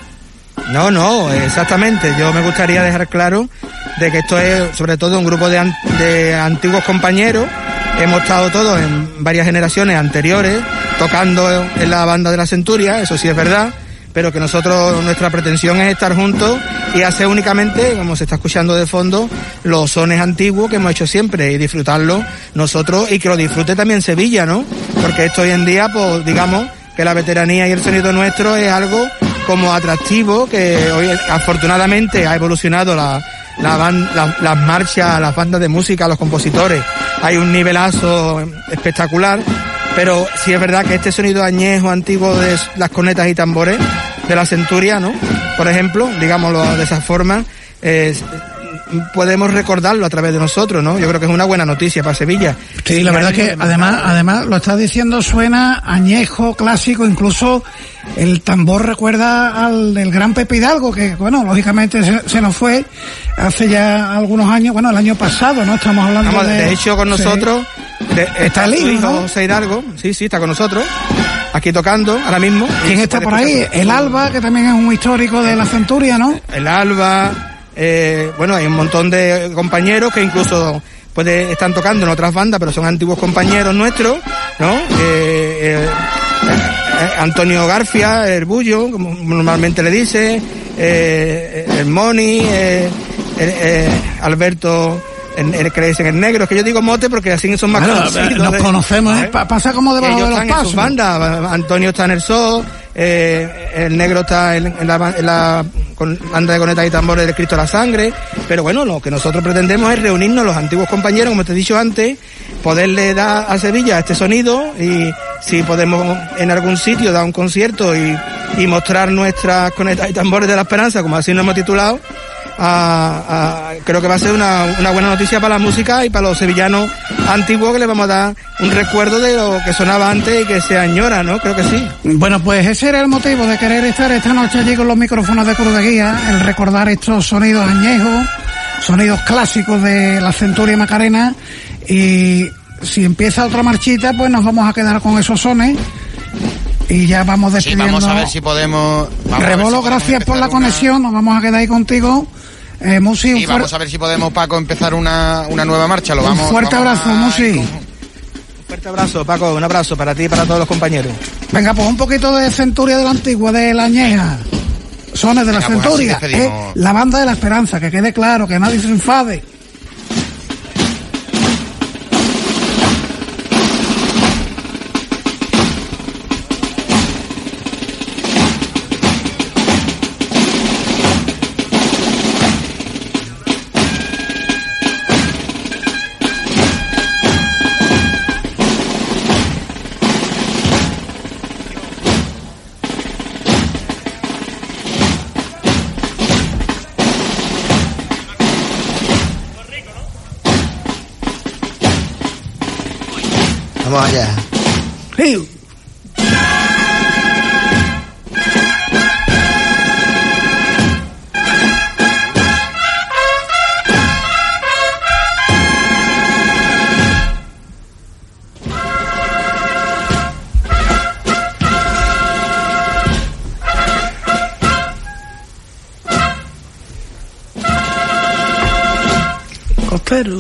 No, no, exactamente. Yo me gustaría dejar claro de que esto es sobre todo un grupo de, an- de antiguos compañeros. Hemos estado todos en varias generaciones anteriores tocando en la banda de la Centuria, eso sí es verdad, pero que nosotros, nuestra pretensión es estar juntos y hacer únicamente, como se está escuchando de fondo, los sones antiguos que hemos hecho siempre y disfrutarlo nosotros y que lo disfrute también Sevilla, ¿no? Porque esto hoy en día, pues digamos que la veteranía y el sonido nuestro es algo como atractivo, que hoy afortunadamente ha evolucionado la, la, ban, la las marchas, las bandas de música, los compositores. Hay un nivelazo espectacular, pero sí es verdad que este sonido añejo, antiguo de las cornetas y tambores de la Centuria, ¿no? Por ejemplo, digámoslo de esa forma, eh, podemos recordarlo a través de nosotros, ¿no? Yo creo que es una buena noticia para Sevilla. Sí, la verdad es que además, además lo estás diciendo, suena añejo, clásico, incluso el tambor recuerda al del gran Pepe Hidalgo, que bueno, lógicamente se, se nos fue hace ya algunos años, bueno, el año pasado, ¿no? Estamos hablando Vamos, de... De hecho, con nosotros... Sí. De, está el hijo, ¿no? José Hidalgo, sí, sí, está con nosotros, aquí tocando, ahora mismo. ¿Quién está por ahí? El Alba, que también es un histórico de la Centuria, ¿no? El Alba... Eh, bueno, hay un montón de compañeros que incluso pues, están tocando en otras bandas, pero son antiguos compañeros nuestros, ¿no? Eh, eh, eh, Antonio Garfia, el Bullo, como normalmente le dice, eh, el Moni, eh, eh, Alberto, el, el que le dicen el negro, es que yo digo mote porque así son más bueno, conocidos. Nos de, conocemos, ¿eh? Pasa como debajo ellos de los están pasos. En sus bandas. Antonio está en el Sol, eh, el negro está en, en la, en la con banda de cornetas y tambores del Cristo de la Sangre, pero bueno, lo que nosotros pretendemos es reunirnos los antiguos compañeros, como te he dicho antes, poderle dar a Sevilla este sonido y si podemos en algún sitio dar un concierto y, y mostrar nuestras cornetas y tambores de la esperanza, como así nos hemos titulado. A, a, creo que va a ser una, una buena noticia para la música y para los sevillanos antiguos, que les vamos a dar un recuerdo de lo que sonaba antes y que se añora, ¿no? Creo que sí. Bueno, pues ese era el motivo de querer estar esta noche allí con los micrófonos de Cruz de Guía, el recordar estos sonidos añejos, sonidos clásicos de la Centuria Macarena, y si empieza otra marchita, pues nos vamos a quedar con esos sones. Y ya vamos despidiendo. Sí, vamos a ver si podemos... Rebolo, si gracias por la una... conexión, nos vamos a quedar ahí contigo. Eh, Musi, sí, un fuer... vamos a ver si podemos, Paco, empezar una, una nueva marcha. Lo un vamos, fuerte vamos abrazo, a... Musi. Un fuerte abrazo, Paco, un abrazo para ti y para todos los compañeros. Venga, pues un poquito de Centuria de la Antigua, de la Añeja. Sones de la Venga, Centuria, pues eh, la banda de la Esperanza, que quede claro, que nadie se enfade. Vamos allá. Sí. Costero.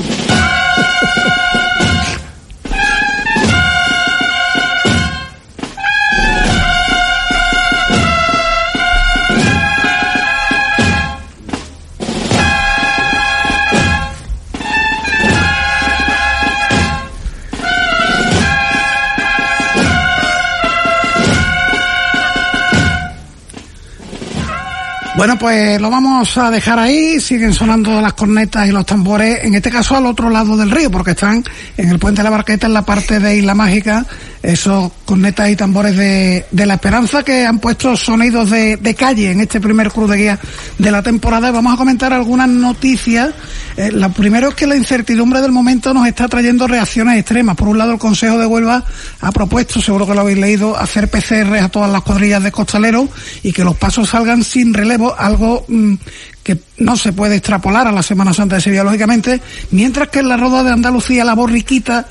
Bueno, pues lo vamos a dejar ahí, siguen sonando las cornetas y los tambores, en este caso al otro lado del río, porque están en el Puente de la Barqueta, en la parte de Isla Mágica, esos cornetas y tambores de, de la Esperanza, que han puesto sonidos de, de calle en este primer Cruz de Guía de la temporada. Y vamos a comentar algunas noticias. Eh, lo primero es que la incertidumbre del momento nos está trayendo reacciones extremas. Por un lado, el Consejo de Huelva ha propuesto, seguro que lo habéis leído, hacer P C R a todas las cuadrillas de costaleros y que los pasos salgan sin relevo, algo mmm, que no se puede extrapolar a la Semana Santa de Sevilla, lógicamente, mientras que en la Roda de Andalucía la borriquita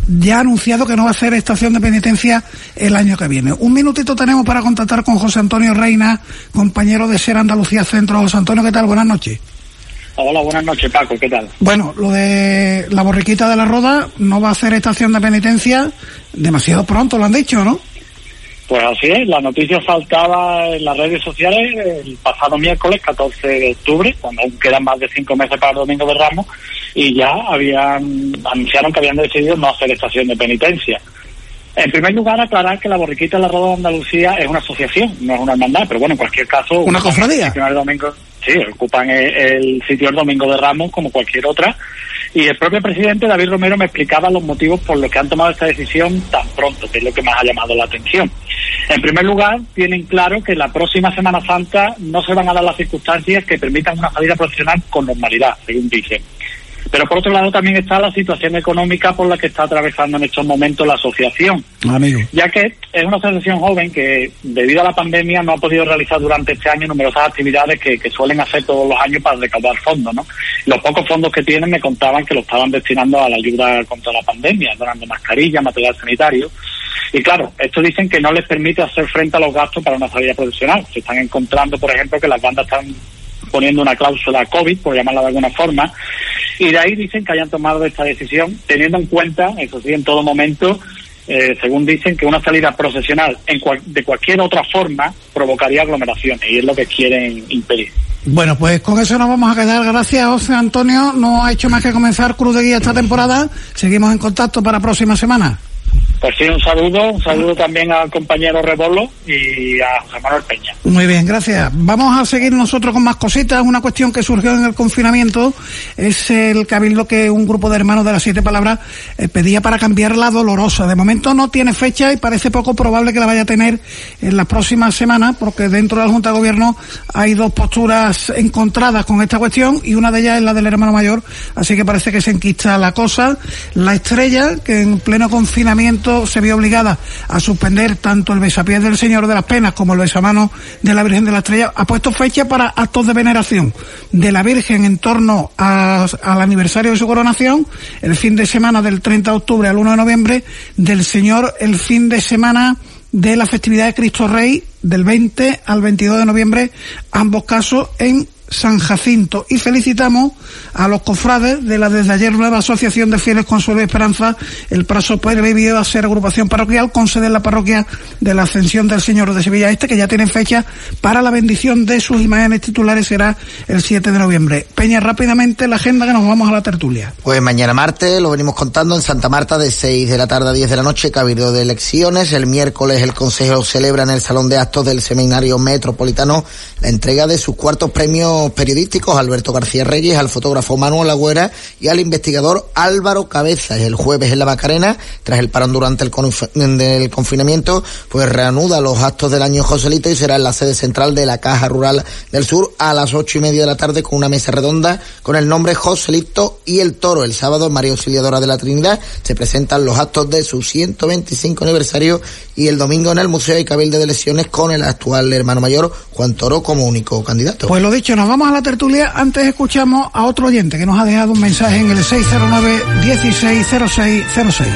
ya ha anunciado que no va a hacer estación de penitencia el año que viene. Un minutito tenemos para contactar con José Antonio Reina, compañero de Ser Andalucía Centro. José Antonio, ¿qué tal? Buenas noches. Hola, buenas noches, Paco, ¿qué tal? Bueno, lo de la borriquita de la Roda no va a hacer estación de penitencia demasiado pronto, lo han dicho, ¿no? Pues así es, la noticia saltaba en las redes sociales el pasado miércoles, catorce de octubre, cuando aún quedan más de cinco meses para el Domingo de Ramos, y ya habían anunciaron que habían decidido no hacer estación de penitencia. En primer lugar, aclarar que la Borriquita de la Roda de Andalucía es una asociación, no es una hermandad, pero bueno, en cualquier caso... ¿Una cofradía? El domingo, sí, ocupan el, el sitio del Domingo de Ramos como cualquier otra, y el propio presidente David Romero me explicaba los motivos por los que han tomado esta decisión tan pronto, que es lo que más ha llamado la atención. En primer lugar, tienen claro que la próxima Semana Santa no se van a dar las circunstancias que permitan una salida profesional con normalidad, según dicen. Pero por otro lado también está la situación económica por la que está atravesando en estos momentos la asociación. Amigo. Ya que es una asociación joven que, debido a la pandemia, no ha podido realizar durante este año numerosas actividades que, que suelen hacer todos los años para recaudar fondos, ¿no? Los pocos fondos que tienen me contaban que lo estaban destinando a la ayuda contra la pandemia, donando mascarillas, material sanitario. Y claro, esto dicen que no les permite hacer frente a los gastos para una salida profesional. Se están encontrando, por ejemplo, que las bandas están poniendo una cláusula COVID, por llamarla de alguna forma, y de ahí dicen que hayan tomado esta decisión, teniendo en cuenta, eso sí, en todo momento, eh, según dicen, que una salida procesional en cual, de cualquier otra forma provocaría aglomeraciones, y es lo que quieren impedir. Bueno, pues con eso nos vamos a quedar. Gracias, José Antonio. No ha hecho más que comenzar Cruz de Guía esta temporada. Seguimos en contacto para la próxima semana. Pues sí, un saludo, un saludo también al compañero Rebolo y a José Manuel Peña. Muy bien, gracias. Vamos a seguir nosotros con más cositas. Una cuestión que surgió en el confinamiento es el cabildo que un grupo de hermanos de las Siete Palabras eh, pedía para cambiar la Dolorosa. De momento no tiene fecha y parece poco probable que la vaya a tener en las próximas semanas, porque dentro de la Junta de Gobierno hay dos posturas encontradas con esta cuestión y una de ellas es la del hermano mayor, así que parece que se enquista la cosa. La Estrella, que en pleno confinamiento se vio obligada a suspender tanto el besapiés del Señor de las Penas como el besamano de la Virgen de la Estrella, ha puesto fecha para actos de veneración de la Virgen en torno a, al aniversario de su coronación, el fin de semana del treinta de octubre al uno de noviembre, del Señor el fin de semana de la festividad de Cristo Rey, del veinte al veintidós de noviembre, ambos casos en San Jacinto. Y felicitamos a los cofrades de la desde ayer nueva Asociación de Fieles Consuelo y Esperanza, el paso previsto a ser agrupación parroquial con sede en la parroquia de la Ascensión del Señor de Sevilla Este, que ya tienen fecha para la bendición de sus imágenes titulares, será el siete de noviembre. Peña, rápidamente la agenda, que nos vamos a la tertulia. Pues mañana martes, lo venimos contando, en Santa Marta de seis de la tarde a diez de la noche, cabildo de elecciones. El miércoles el Consejo celebra en el Salón de Actos del Seminario Metropolitano la entrega de sus cuartos premios periodísticos a Alberto García Reyes, al fotógrafo Manuel Agüera y al investigador Álvaro Cabezas. El jueves en la Macarena, tras el parón durante el, conf- del confinamiento, pues reanuda los actos del año Joselito y será en la sede central de la Caja Rural del Sur a las ocho y media de la tarde, con una mesa redonda con el nombre Joselito y el Toro. El sábado, María Auxiliadora de la Trinidad, se presentan los actos de su ciento veinticinco aniversario, y el domingo en el Museo y Cabildo de Elecciones con el actual hermano mayor Juan Toro como único candidato. Pues lo dicho, nos vamos a la tertulia. Antes escuchamos a otro oyente que nos ha dejado un mensaje en el seis cero nueve, dieciséis cero seis cero seis.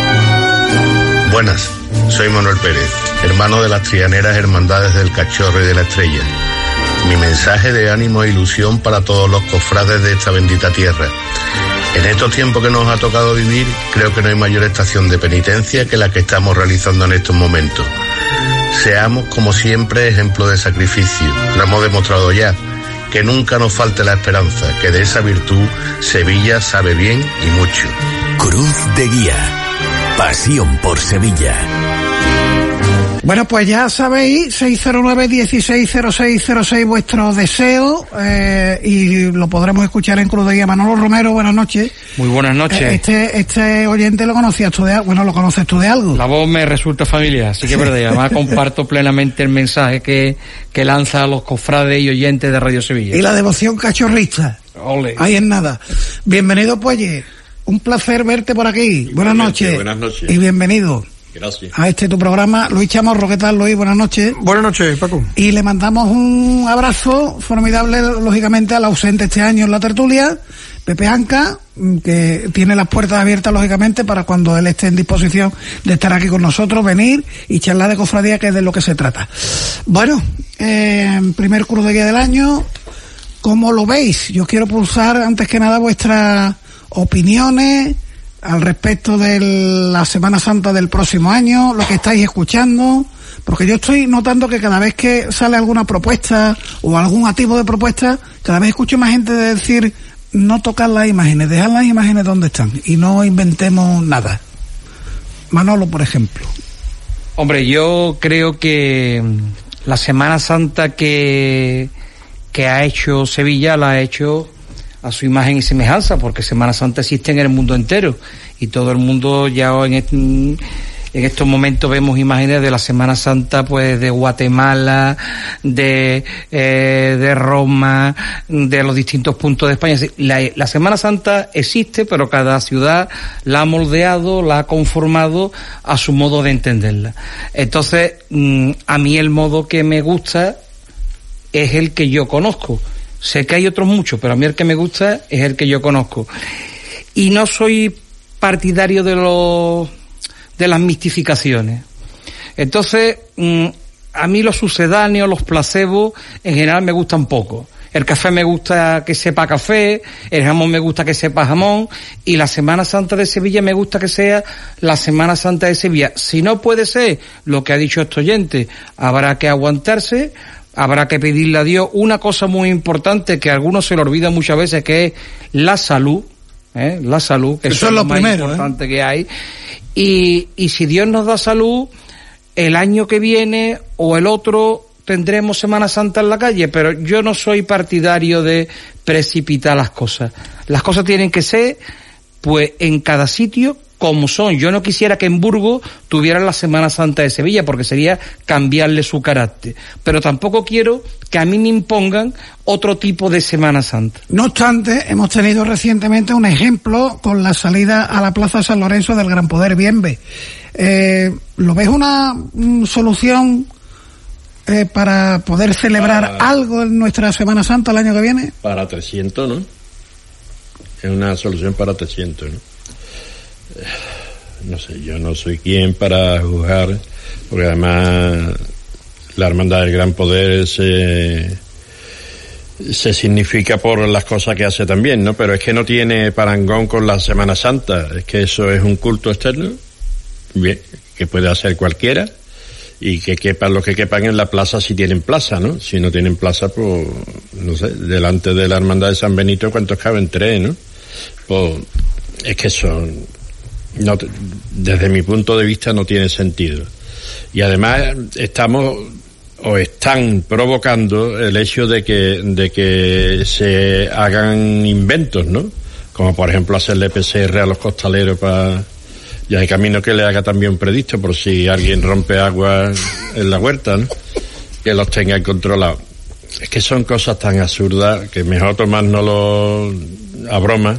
Buenas, soy Manuel Pérez, hermano de las Trianeras Hermandades del Cachorro y de la Estrella. Mi mensaje de ánimo e ilusión para todos los cofrades de esta bendita tierra. En estos tiempos que nos ha tocado vivir, creo que no hay mayor estación de penitencia que la que estamos realizando en estos momentos. Seamos, como siempre, ejemplo de sacrificio. Lo hemos demostrado ya. Que nunca nos falte la esperanza, que de esa virtud Sevilla sabe bien y mucho. Cruz de Guía. Pasión por Sevilla. Bueno, pues ya sabéis, seis cero nueve, dieciséis cero seis cero seis vuestro deseo, eh, y lo podremos escuchar en Cruz de Guía. Manolo Romero, buenas noches. Muy buenas noches. Eh, este este oyente lo conocías tú de algo, bueno, lo conoces tú de algo. La voz me resulta familiar, así que es verdad. Además comparto plenamente el mensaje que, que lanza a los cofrades y oyentes de Radio Sevilla. Y la devoción cachorrista. Ole. Ahí en nada. Bienvenido, Puelle. Un placer verte por aquí. Buenas noches. Buenas noches. Y bienvenido. Gracias. A este tu programa. Luis Chamorro, ¿qué tal, Luis? Buenas noches. Buenas noches, Paco. Y le mandamos un abrazo formidable, lógicamente, al ausente este año en la tertulia, Pepe Anca, que tiene las puertas abiertas, lógicamente, para cuando él esté en disposición de estar aquí con nosotros, venir y charlar de cofradía, que es de lo que se trata. Bueno, eh, primer Cruz de Guía del año, ¿cómo lo veis? Yo quiero pulsar, antes que nada, vuestras opiniones al respecto de la Semana Santa del próximo año, lo que estáis escuchando, porque yo estoy notando que cada vez que sale alguna propuesta o algún activo de propuesta, cada vez escucho más gente de decir, no tocar las imágenes, dejar las imágenes donde están y no inventemos nada. Manolo, por ejemplo. Hombre, yo creo que la Semana Santa que, que ha hecho Sevilla la ha hecho a su imagen y semejanza, porque Semana Santa existe en el mundo entero y todo el mundo ya en, este, en estos momentos vemos imágenes de la Semana Santa, pues de Guatemala, de eh, de Roma, de los distintos puntos de España. La, la Semana Santa existe, pero cada ciudad la ha moldeado, la ha conformado a su modo de entenderla. Entonces, mmm, a mí el modo que me gusta es el que yo conozco. Sé que hay otros muchos, pero a mí el que me gusta es el que yo conozco. Y no soy partidario de los de las mistificaciones. Entonces, mmm, a mí los sucedáneos, los placebos, en general me gustan poco. El café me gusta que sepa café, el jamón me gusta que sepa jamón, y la Semana Santa de Sevilla me gusta que sea la Semana Santa de Sevilla. Si no puede ser lo que ha dicho este oyente, habrá que aguantarse, habrá que pedirle a Dios una cosa muy importante que a algunos se le olvida muchas veces, que es la salud, ¿eh? La salud, que eso, eso es lo, lo primero, más importante, ¿eh?, que hay. Y, y si Dios nos da salud, el año que viene o el otro tendremos Semana Santa en la calle, pero yo no soy partidario de precipitar las cosas. Las cosas tienen que ser, pues, en cada sitio como son. Yo no quisiera que en Burgos tuvieran la Semana Santa de Sevilla, porque sería cambiarle su carácter. Pero tampoco quiero que a mí me impongan otro tipo de Semana Santa. No obstante, hemos tenido recientemente un ejemplo con la salida a la Plaza San Lorenzo del Gran Poder Bienve. Eh, ¿Lo ves una mm, solución eh, para poder celebrar para, algo en nuestra Semana Santa el año que viene? Para trescientos, ¿no? Es una solución para trescientos, ¿no? No sé, yo no soy quien para juzgar, porque además la Hermandad del Gran Poder se, se significa por las cosas que hace también, ¿no? Pero es que no tiene parangón con la Semana Santa, es que eso es un culto externo, bien, que puede hacer cualquiera, y que quepan los que quepan en la plaza si tienen plaza, ¿no? Si no tienen plaza, pues, no sé, delante de la Hermandad de San Benito, ¿cuántos caben? Tres, ¿no? Pues, es que son... No, desde mi punto de vista no tiene sentido. Y además estamos o están provocando el hecho de que de que se hagan inventos, ¿no? Como por ejemplo hacerle P C R a los costaleros para ya hay camino que le haga también predicto por si alguien rompe agua en la huerta, ¿no? Que los tengan controlados. Es que son cosas tan absurdas que mejor tomárnoslo a broma.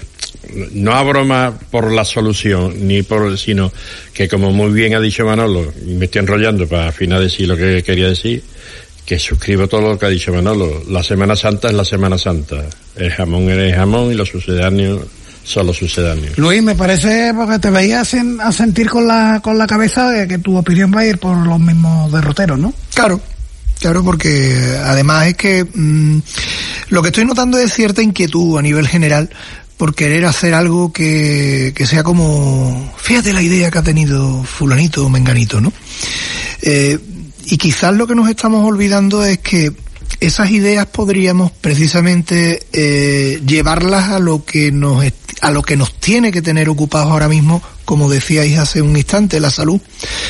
No a broma por la solución, ni por, sino que, como muy bien ha dicho Manolo, y me estoy enrollando para al final decir lo que quería decir, que suscribo todo lo que ha dicho Manolo. La Semana Santa es la Semana Santa. El jamón es el jamón y los sucedáneos son los sucedáneos. Luis, me parece, porque te veías en, a sentir con la, con la cabeza de que tu opinión va a ir por los mismos derroteros, ¿no? Claro. Claro, porque además es que mmm, lo que estoy notando es cierta inquietud a nivel general por querer hacer algo que, que sea como, fíjate la idea que ha tenido fulanito o menganito, ¿no? Eh, y quizás lo que nos estamos olvidando es que esas ideas podríamos precisamente eh, llevarlas a lo que nos a lo que nos tiene que tener ocupados ahora mismo, como decíais hace un instante, la salud.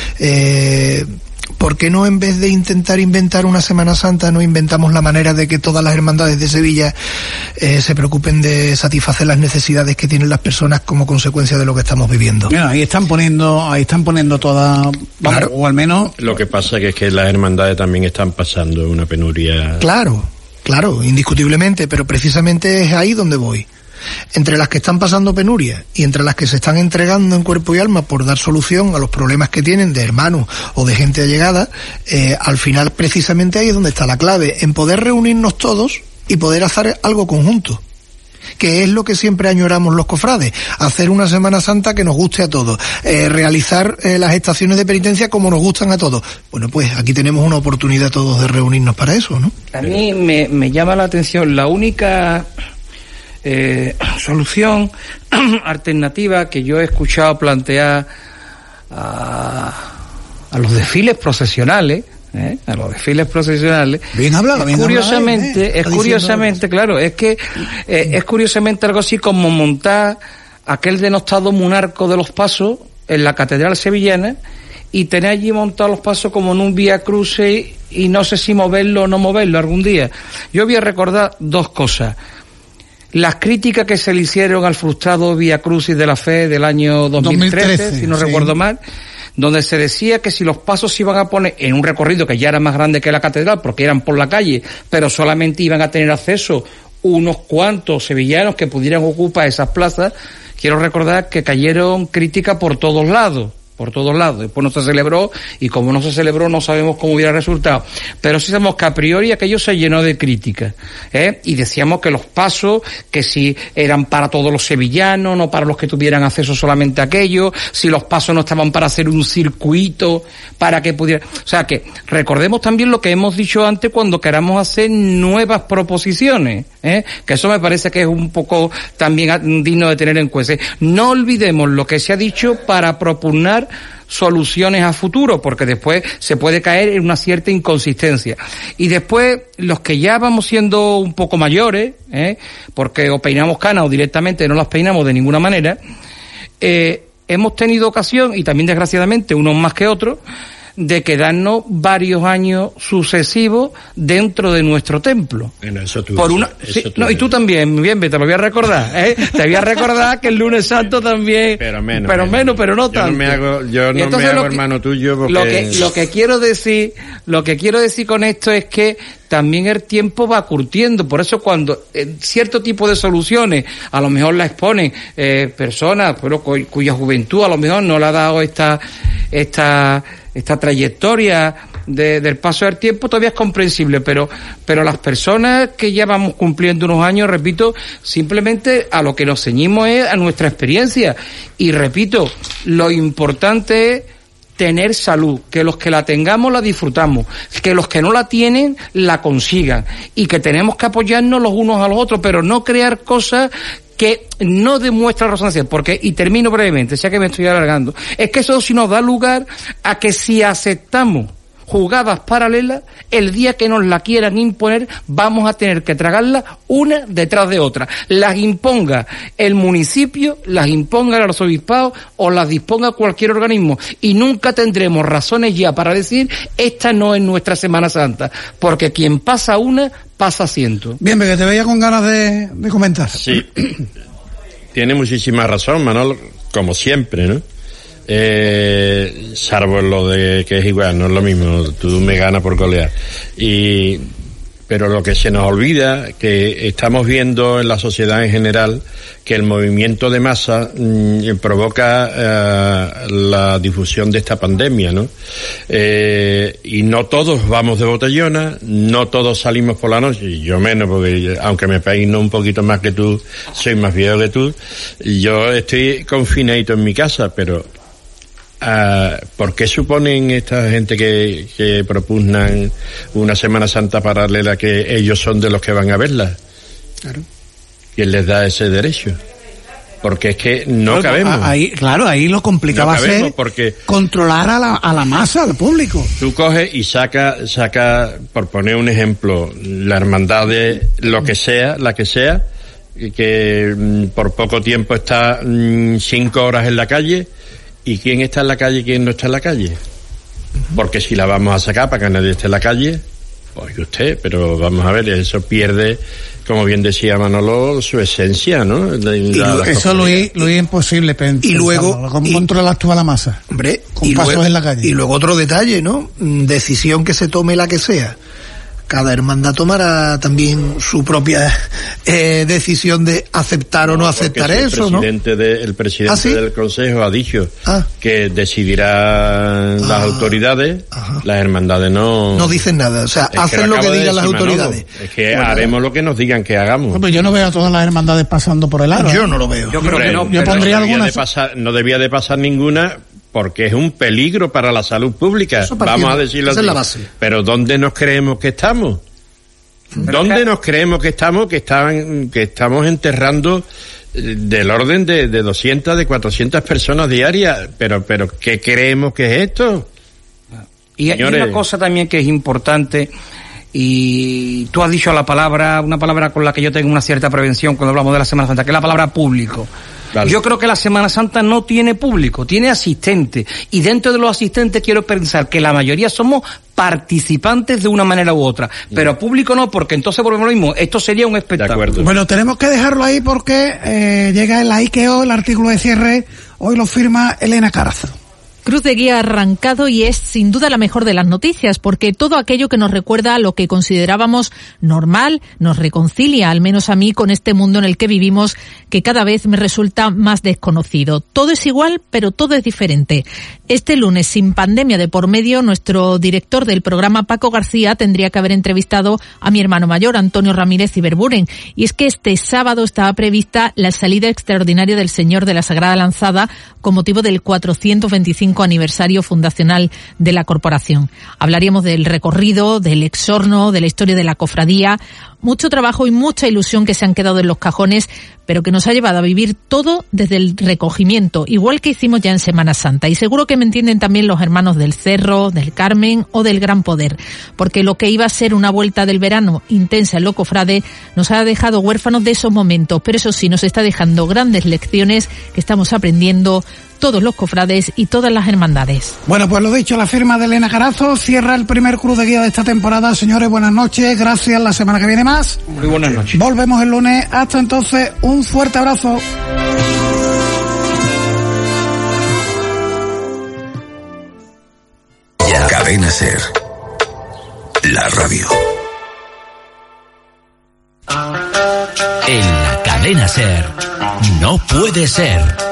Eh, ¿Por qué no, en vez de intentar inventar una Semana Santa, no inventamos la manera de que todas las hermandades de Sevilla eh, se preocupen de satisfacer las necesidades que tienen las personas como consecuencia de lo que estamos viviendo? Mira, ahí están poniendo, ahí están poniendo todas, claro, o al menos... Lo que pasa es que, es que las hermandades también están pasando una penuria... Claro, claro, indiscutiblemente, pero precisamente es ahí donde voy. Entre las que están pasando penuria y entre las que se están entregando en cuerpo y alma por dar solución a los problemas que tienen de hermanos o de gente allegada, eh, al final precisamente ahí es donde está la clave, en poder reunirnos todos y poder hacer algo conjunto. que es lo que siempre añoramos los cofrades, hacer una Semana Santa que nos guste a todos, eh, realizar eh, las estaciones de penitencia como nos gustan a todos. Bueno, pues aquí tenemos una oportunidad todos de reunirnos para eso, ¿no? A mí me, me llama la atención la única eh, solución alternativa que yo he escuchado plantear a, a los desfiles procesionales, ¿eh? a los desfiles procesionales. Bien hablado, bien curiosamente, hablado, ¿eh? es curiosamente, claro, es que eh, es curiosamente algo así como montar aquel denostado monarco de los pasos en la catedral sevillana y tener allí montados los pasos como en un vía crucis y no sé si moverlo o no moverlo algún día. Yo voy a recordar dos cosas. Las críticas que se le hicieron al frustrado Vía Crucis de la Fe del año dos mil trece, dos mil trece si no sí. recuerdo mal, donde se decía que si los pasos se iban a poner en un recorrido que ya era más grande que la catedral, porque eran por la calle, pero solamente iban a tener acceso unos cuantos sevillanos que pudieran ocupar esas plazas, quiero recordar que cayeron críticas por todos lados. por todos lados. Después no se celebró y como no se celebró no sabemos cómo hubiera resultado. Pero sí sabemos que a priori aquello se llenó de críticas, ¿eh? Y decíamos que los pasos, que si eran para todos los sevillanos, no para los que tuvieran acceso solamente a aquello, si los pasos no estaban para hacer un circuito, para que pudieran... O sea que recordemos también lo que hemos dicho antes cuando queramos hacer nuevas proposiciones, ¿eh? Que eso me parece que es un poco también digno de tener en cuenta. No olvidemos lo que se ha dicho para propugnar soluciones a futuro, porque después se puede caer en una cierta inconsistencia. Y después, los que ya vamos siendo un poco mayores, ¿eh? porque o peinamos canas o directamente no las peinamos de ninguna manera, eh, hemos tenido ocasión, y también desgraciadamente unos más que otros, de quedarnos varios años sucesivos dentro de nuestro templo. Bueno, eso tú, por una, eso sí, tú no, y tú también, muy bien, te lo voy a recordar, ¿eh? Te voy a recordar que el lunes santo también, pero menos, pero, menos, pero no tanto. Yo no me hago, yo no me hago hermano tuyo porque... Lo que, lo que quiero decir, lo que quiero decir con esto es que también el tiempo va curtiendo, por eso cuando eh, cierto tipo de soluciones a lo mejor la exponen eh, personas, pero cu cuya juventud a lo mejor no le ha dado esta, esta, esta trayectoria de, del paso del tiempo, todavía es comprensible, pero, pero las personas que ya vamos cumpliendo unos años, repito, simplemente a lo que nos ceñimos es a nuestra experiencia, y repito, lo importante es tener salud, que los que la tengamos la disfrutamos, que los que no la tienen la consigan, y que tenemos que apoyarnos los unos a los otros, pero no crear cosas que no demuestran resonancia, porque, y termino brevemente, ya que me estoy alargando, es que eso sí nos da lugar a que si aceptamos jugadas paralelas, el día que nos la quieran imponer, vamos a tener que tragarlas una detrás de otra. Las imponga el municipio, las imponga el arzobispado o las disponga cualquier organismo. Y nunca tendremos razones ya para decir, esta no es nuestra Semana Santa. Porque quien pasa una, pasa ciento. Bien, que te veía con ganas de, de comentar. Sí. Tiene muchísima razón, Manolo, como siempre, ¿no? Eh, salvo lo de que es igual, no es lo mismo, tú me ganas por golear. Y, pero lo que se nos olvida, que estamos viendo en la sociedad en general, que el movimiento de masa mmm, provoca uh, la difusión de esta pandemia, ¿no? Eh, y no todos vamos de botellona, no todos salimos por la noche, y yo menos, porque aunque me peino un poquito más que tú, soy más viejo que tú, y yo estoy confinadito en mi casa, pero Uh, ¿por qué suponen esta gente que, que propugnan una Semana Santa paralela que ellos son de los que van a verla? Claro. ¿Quién les da ese derecho? Porque es que no claro, cabemos. Ahí, claro, ahí lo complicado va a ser porque controlar a la, a la masa, al público. Tú coges y saca, saca, por poner un ejemplo, la hermandad de lo que sea, la que sea, que mm, por poco tiempo está mm, cinco horas en la calle. ¿Y quién está en la calle y quién no está en la calle? Porque si la vamos a sacar para que nadie esté en la calle, oye usted, pero vamos a ver, eso pierde, como bien decía Manolo, su esencia, ¿no? De, y lo, eso lo es, lo es imposible pensar. Y luego, ¿cómo controlas tú a la masa? Hombre, con y pasos luego, en la calle. Y luego otro detalle, ¿no? Decisión que se tome la que sea. cada hermandad tomará también su propia eh, decisión de aceptar o no aceptar si eso, el presidente ¿no? De, el presidente ¿Ah, sí? del Consejo ha dicho ah. que decidirán las ah. autoridades, Ajá. las hermandades no... No dicen nada, o sea, es hacen que lo que digan las Manolo, autoridades. Es que bueno, haremos lo que nos digan que hagamos. Pues yo no veo a todas las hermandades pasando por el aro. Yo no lo veo. Yo creo Hombre, que no. Yo pondría no debía, alguna... de pasar, no debía de pasar ninguna... porque es un peligro para la salud pública, vamos a decirlo así. Esa es la base. Pero ¿dónde nos creemos que estamos? Pero ¿Dónde que... nos creemos que estamos que estaban que estamos enterrando del orden de, de doscientas, de cuatrocientas personas diarias? Pero pero ¿qué creemos que es esto? Y hay una cosa también que es importante, y tú has dicho la palabra, una palabra con la que yo tengo una cierta prevención cuando hablamos de la Semana Santa, que es la palabra público. Vale. Yo creo que la Semana Santa no tiene público, tiene asistentes. Y dentro de los asistentes quiero pensar que la mayoría somos participantes de una manera u otra. Pero público no, porque entonces volvemos lo mismo. Esto sería un espectáculo. Bueno, tenemos que dejarlo ahí porque eh, llega el I K E O, el artículo de cierre. Hoy lo firma Elena Carazo. Cruz de Guía ha arrancado y es sin duda la mejor de las noticias, porque todo aquello que nos recuerda a lo que considerábamos normal nos reconcilia, al menos a mí, con este mundo en el que vivimos, que cada vez me resulta más desconocido. Todo es igual, pero todo es diferente. Este lunes, sin pandemia de por medio, nuestro director del programa, Paco García, tendría que haber entrevistado a mi hermano mayor, Antonio Ramírez Iberburen. Y es que este sábado estaba prevista la salida extraordinaria del Señor de la Sagrada Lanzada con motivo del cuatrocientos veinticinco aniversario fundacional de la corporación. Hablaríamos del recorrido, del exorno, de la historia de la cofradía, mucho trabajo y mucha ilusión que se han quedado en los cajones, pero que nos ha llevado a vivir todo desde el recogimiento, igual que hicimos ya en Semana Santa. Y seguro que me entienden también los hermanos del Cerro, del Carmen o del Gran Poder, porque lo que iba a ser una vuelta del verano intensa en lo cofrade nos ha dejado huérfanos de esos momentos, pero eso sí, nos está dejando grandes lecciones que estamos aprendiendo todos los cofrades y todas las hermandades. Bueno, pues lo dicho, la firma de Elena Carazo cierra el primer Cruz de Guía de esta temporada. Señores, buenas noches, gracias, la semana que viene más. Muy buenas noches. Volvemos el lunes, hasta entonces, un fuerte abrazo. Cadena Ser, la radio. En la Cadena Ser, no puede ser.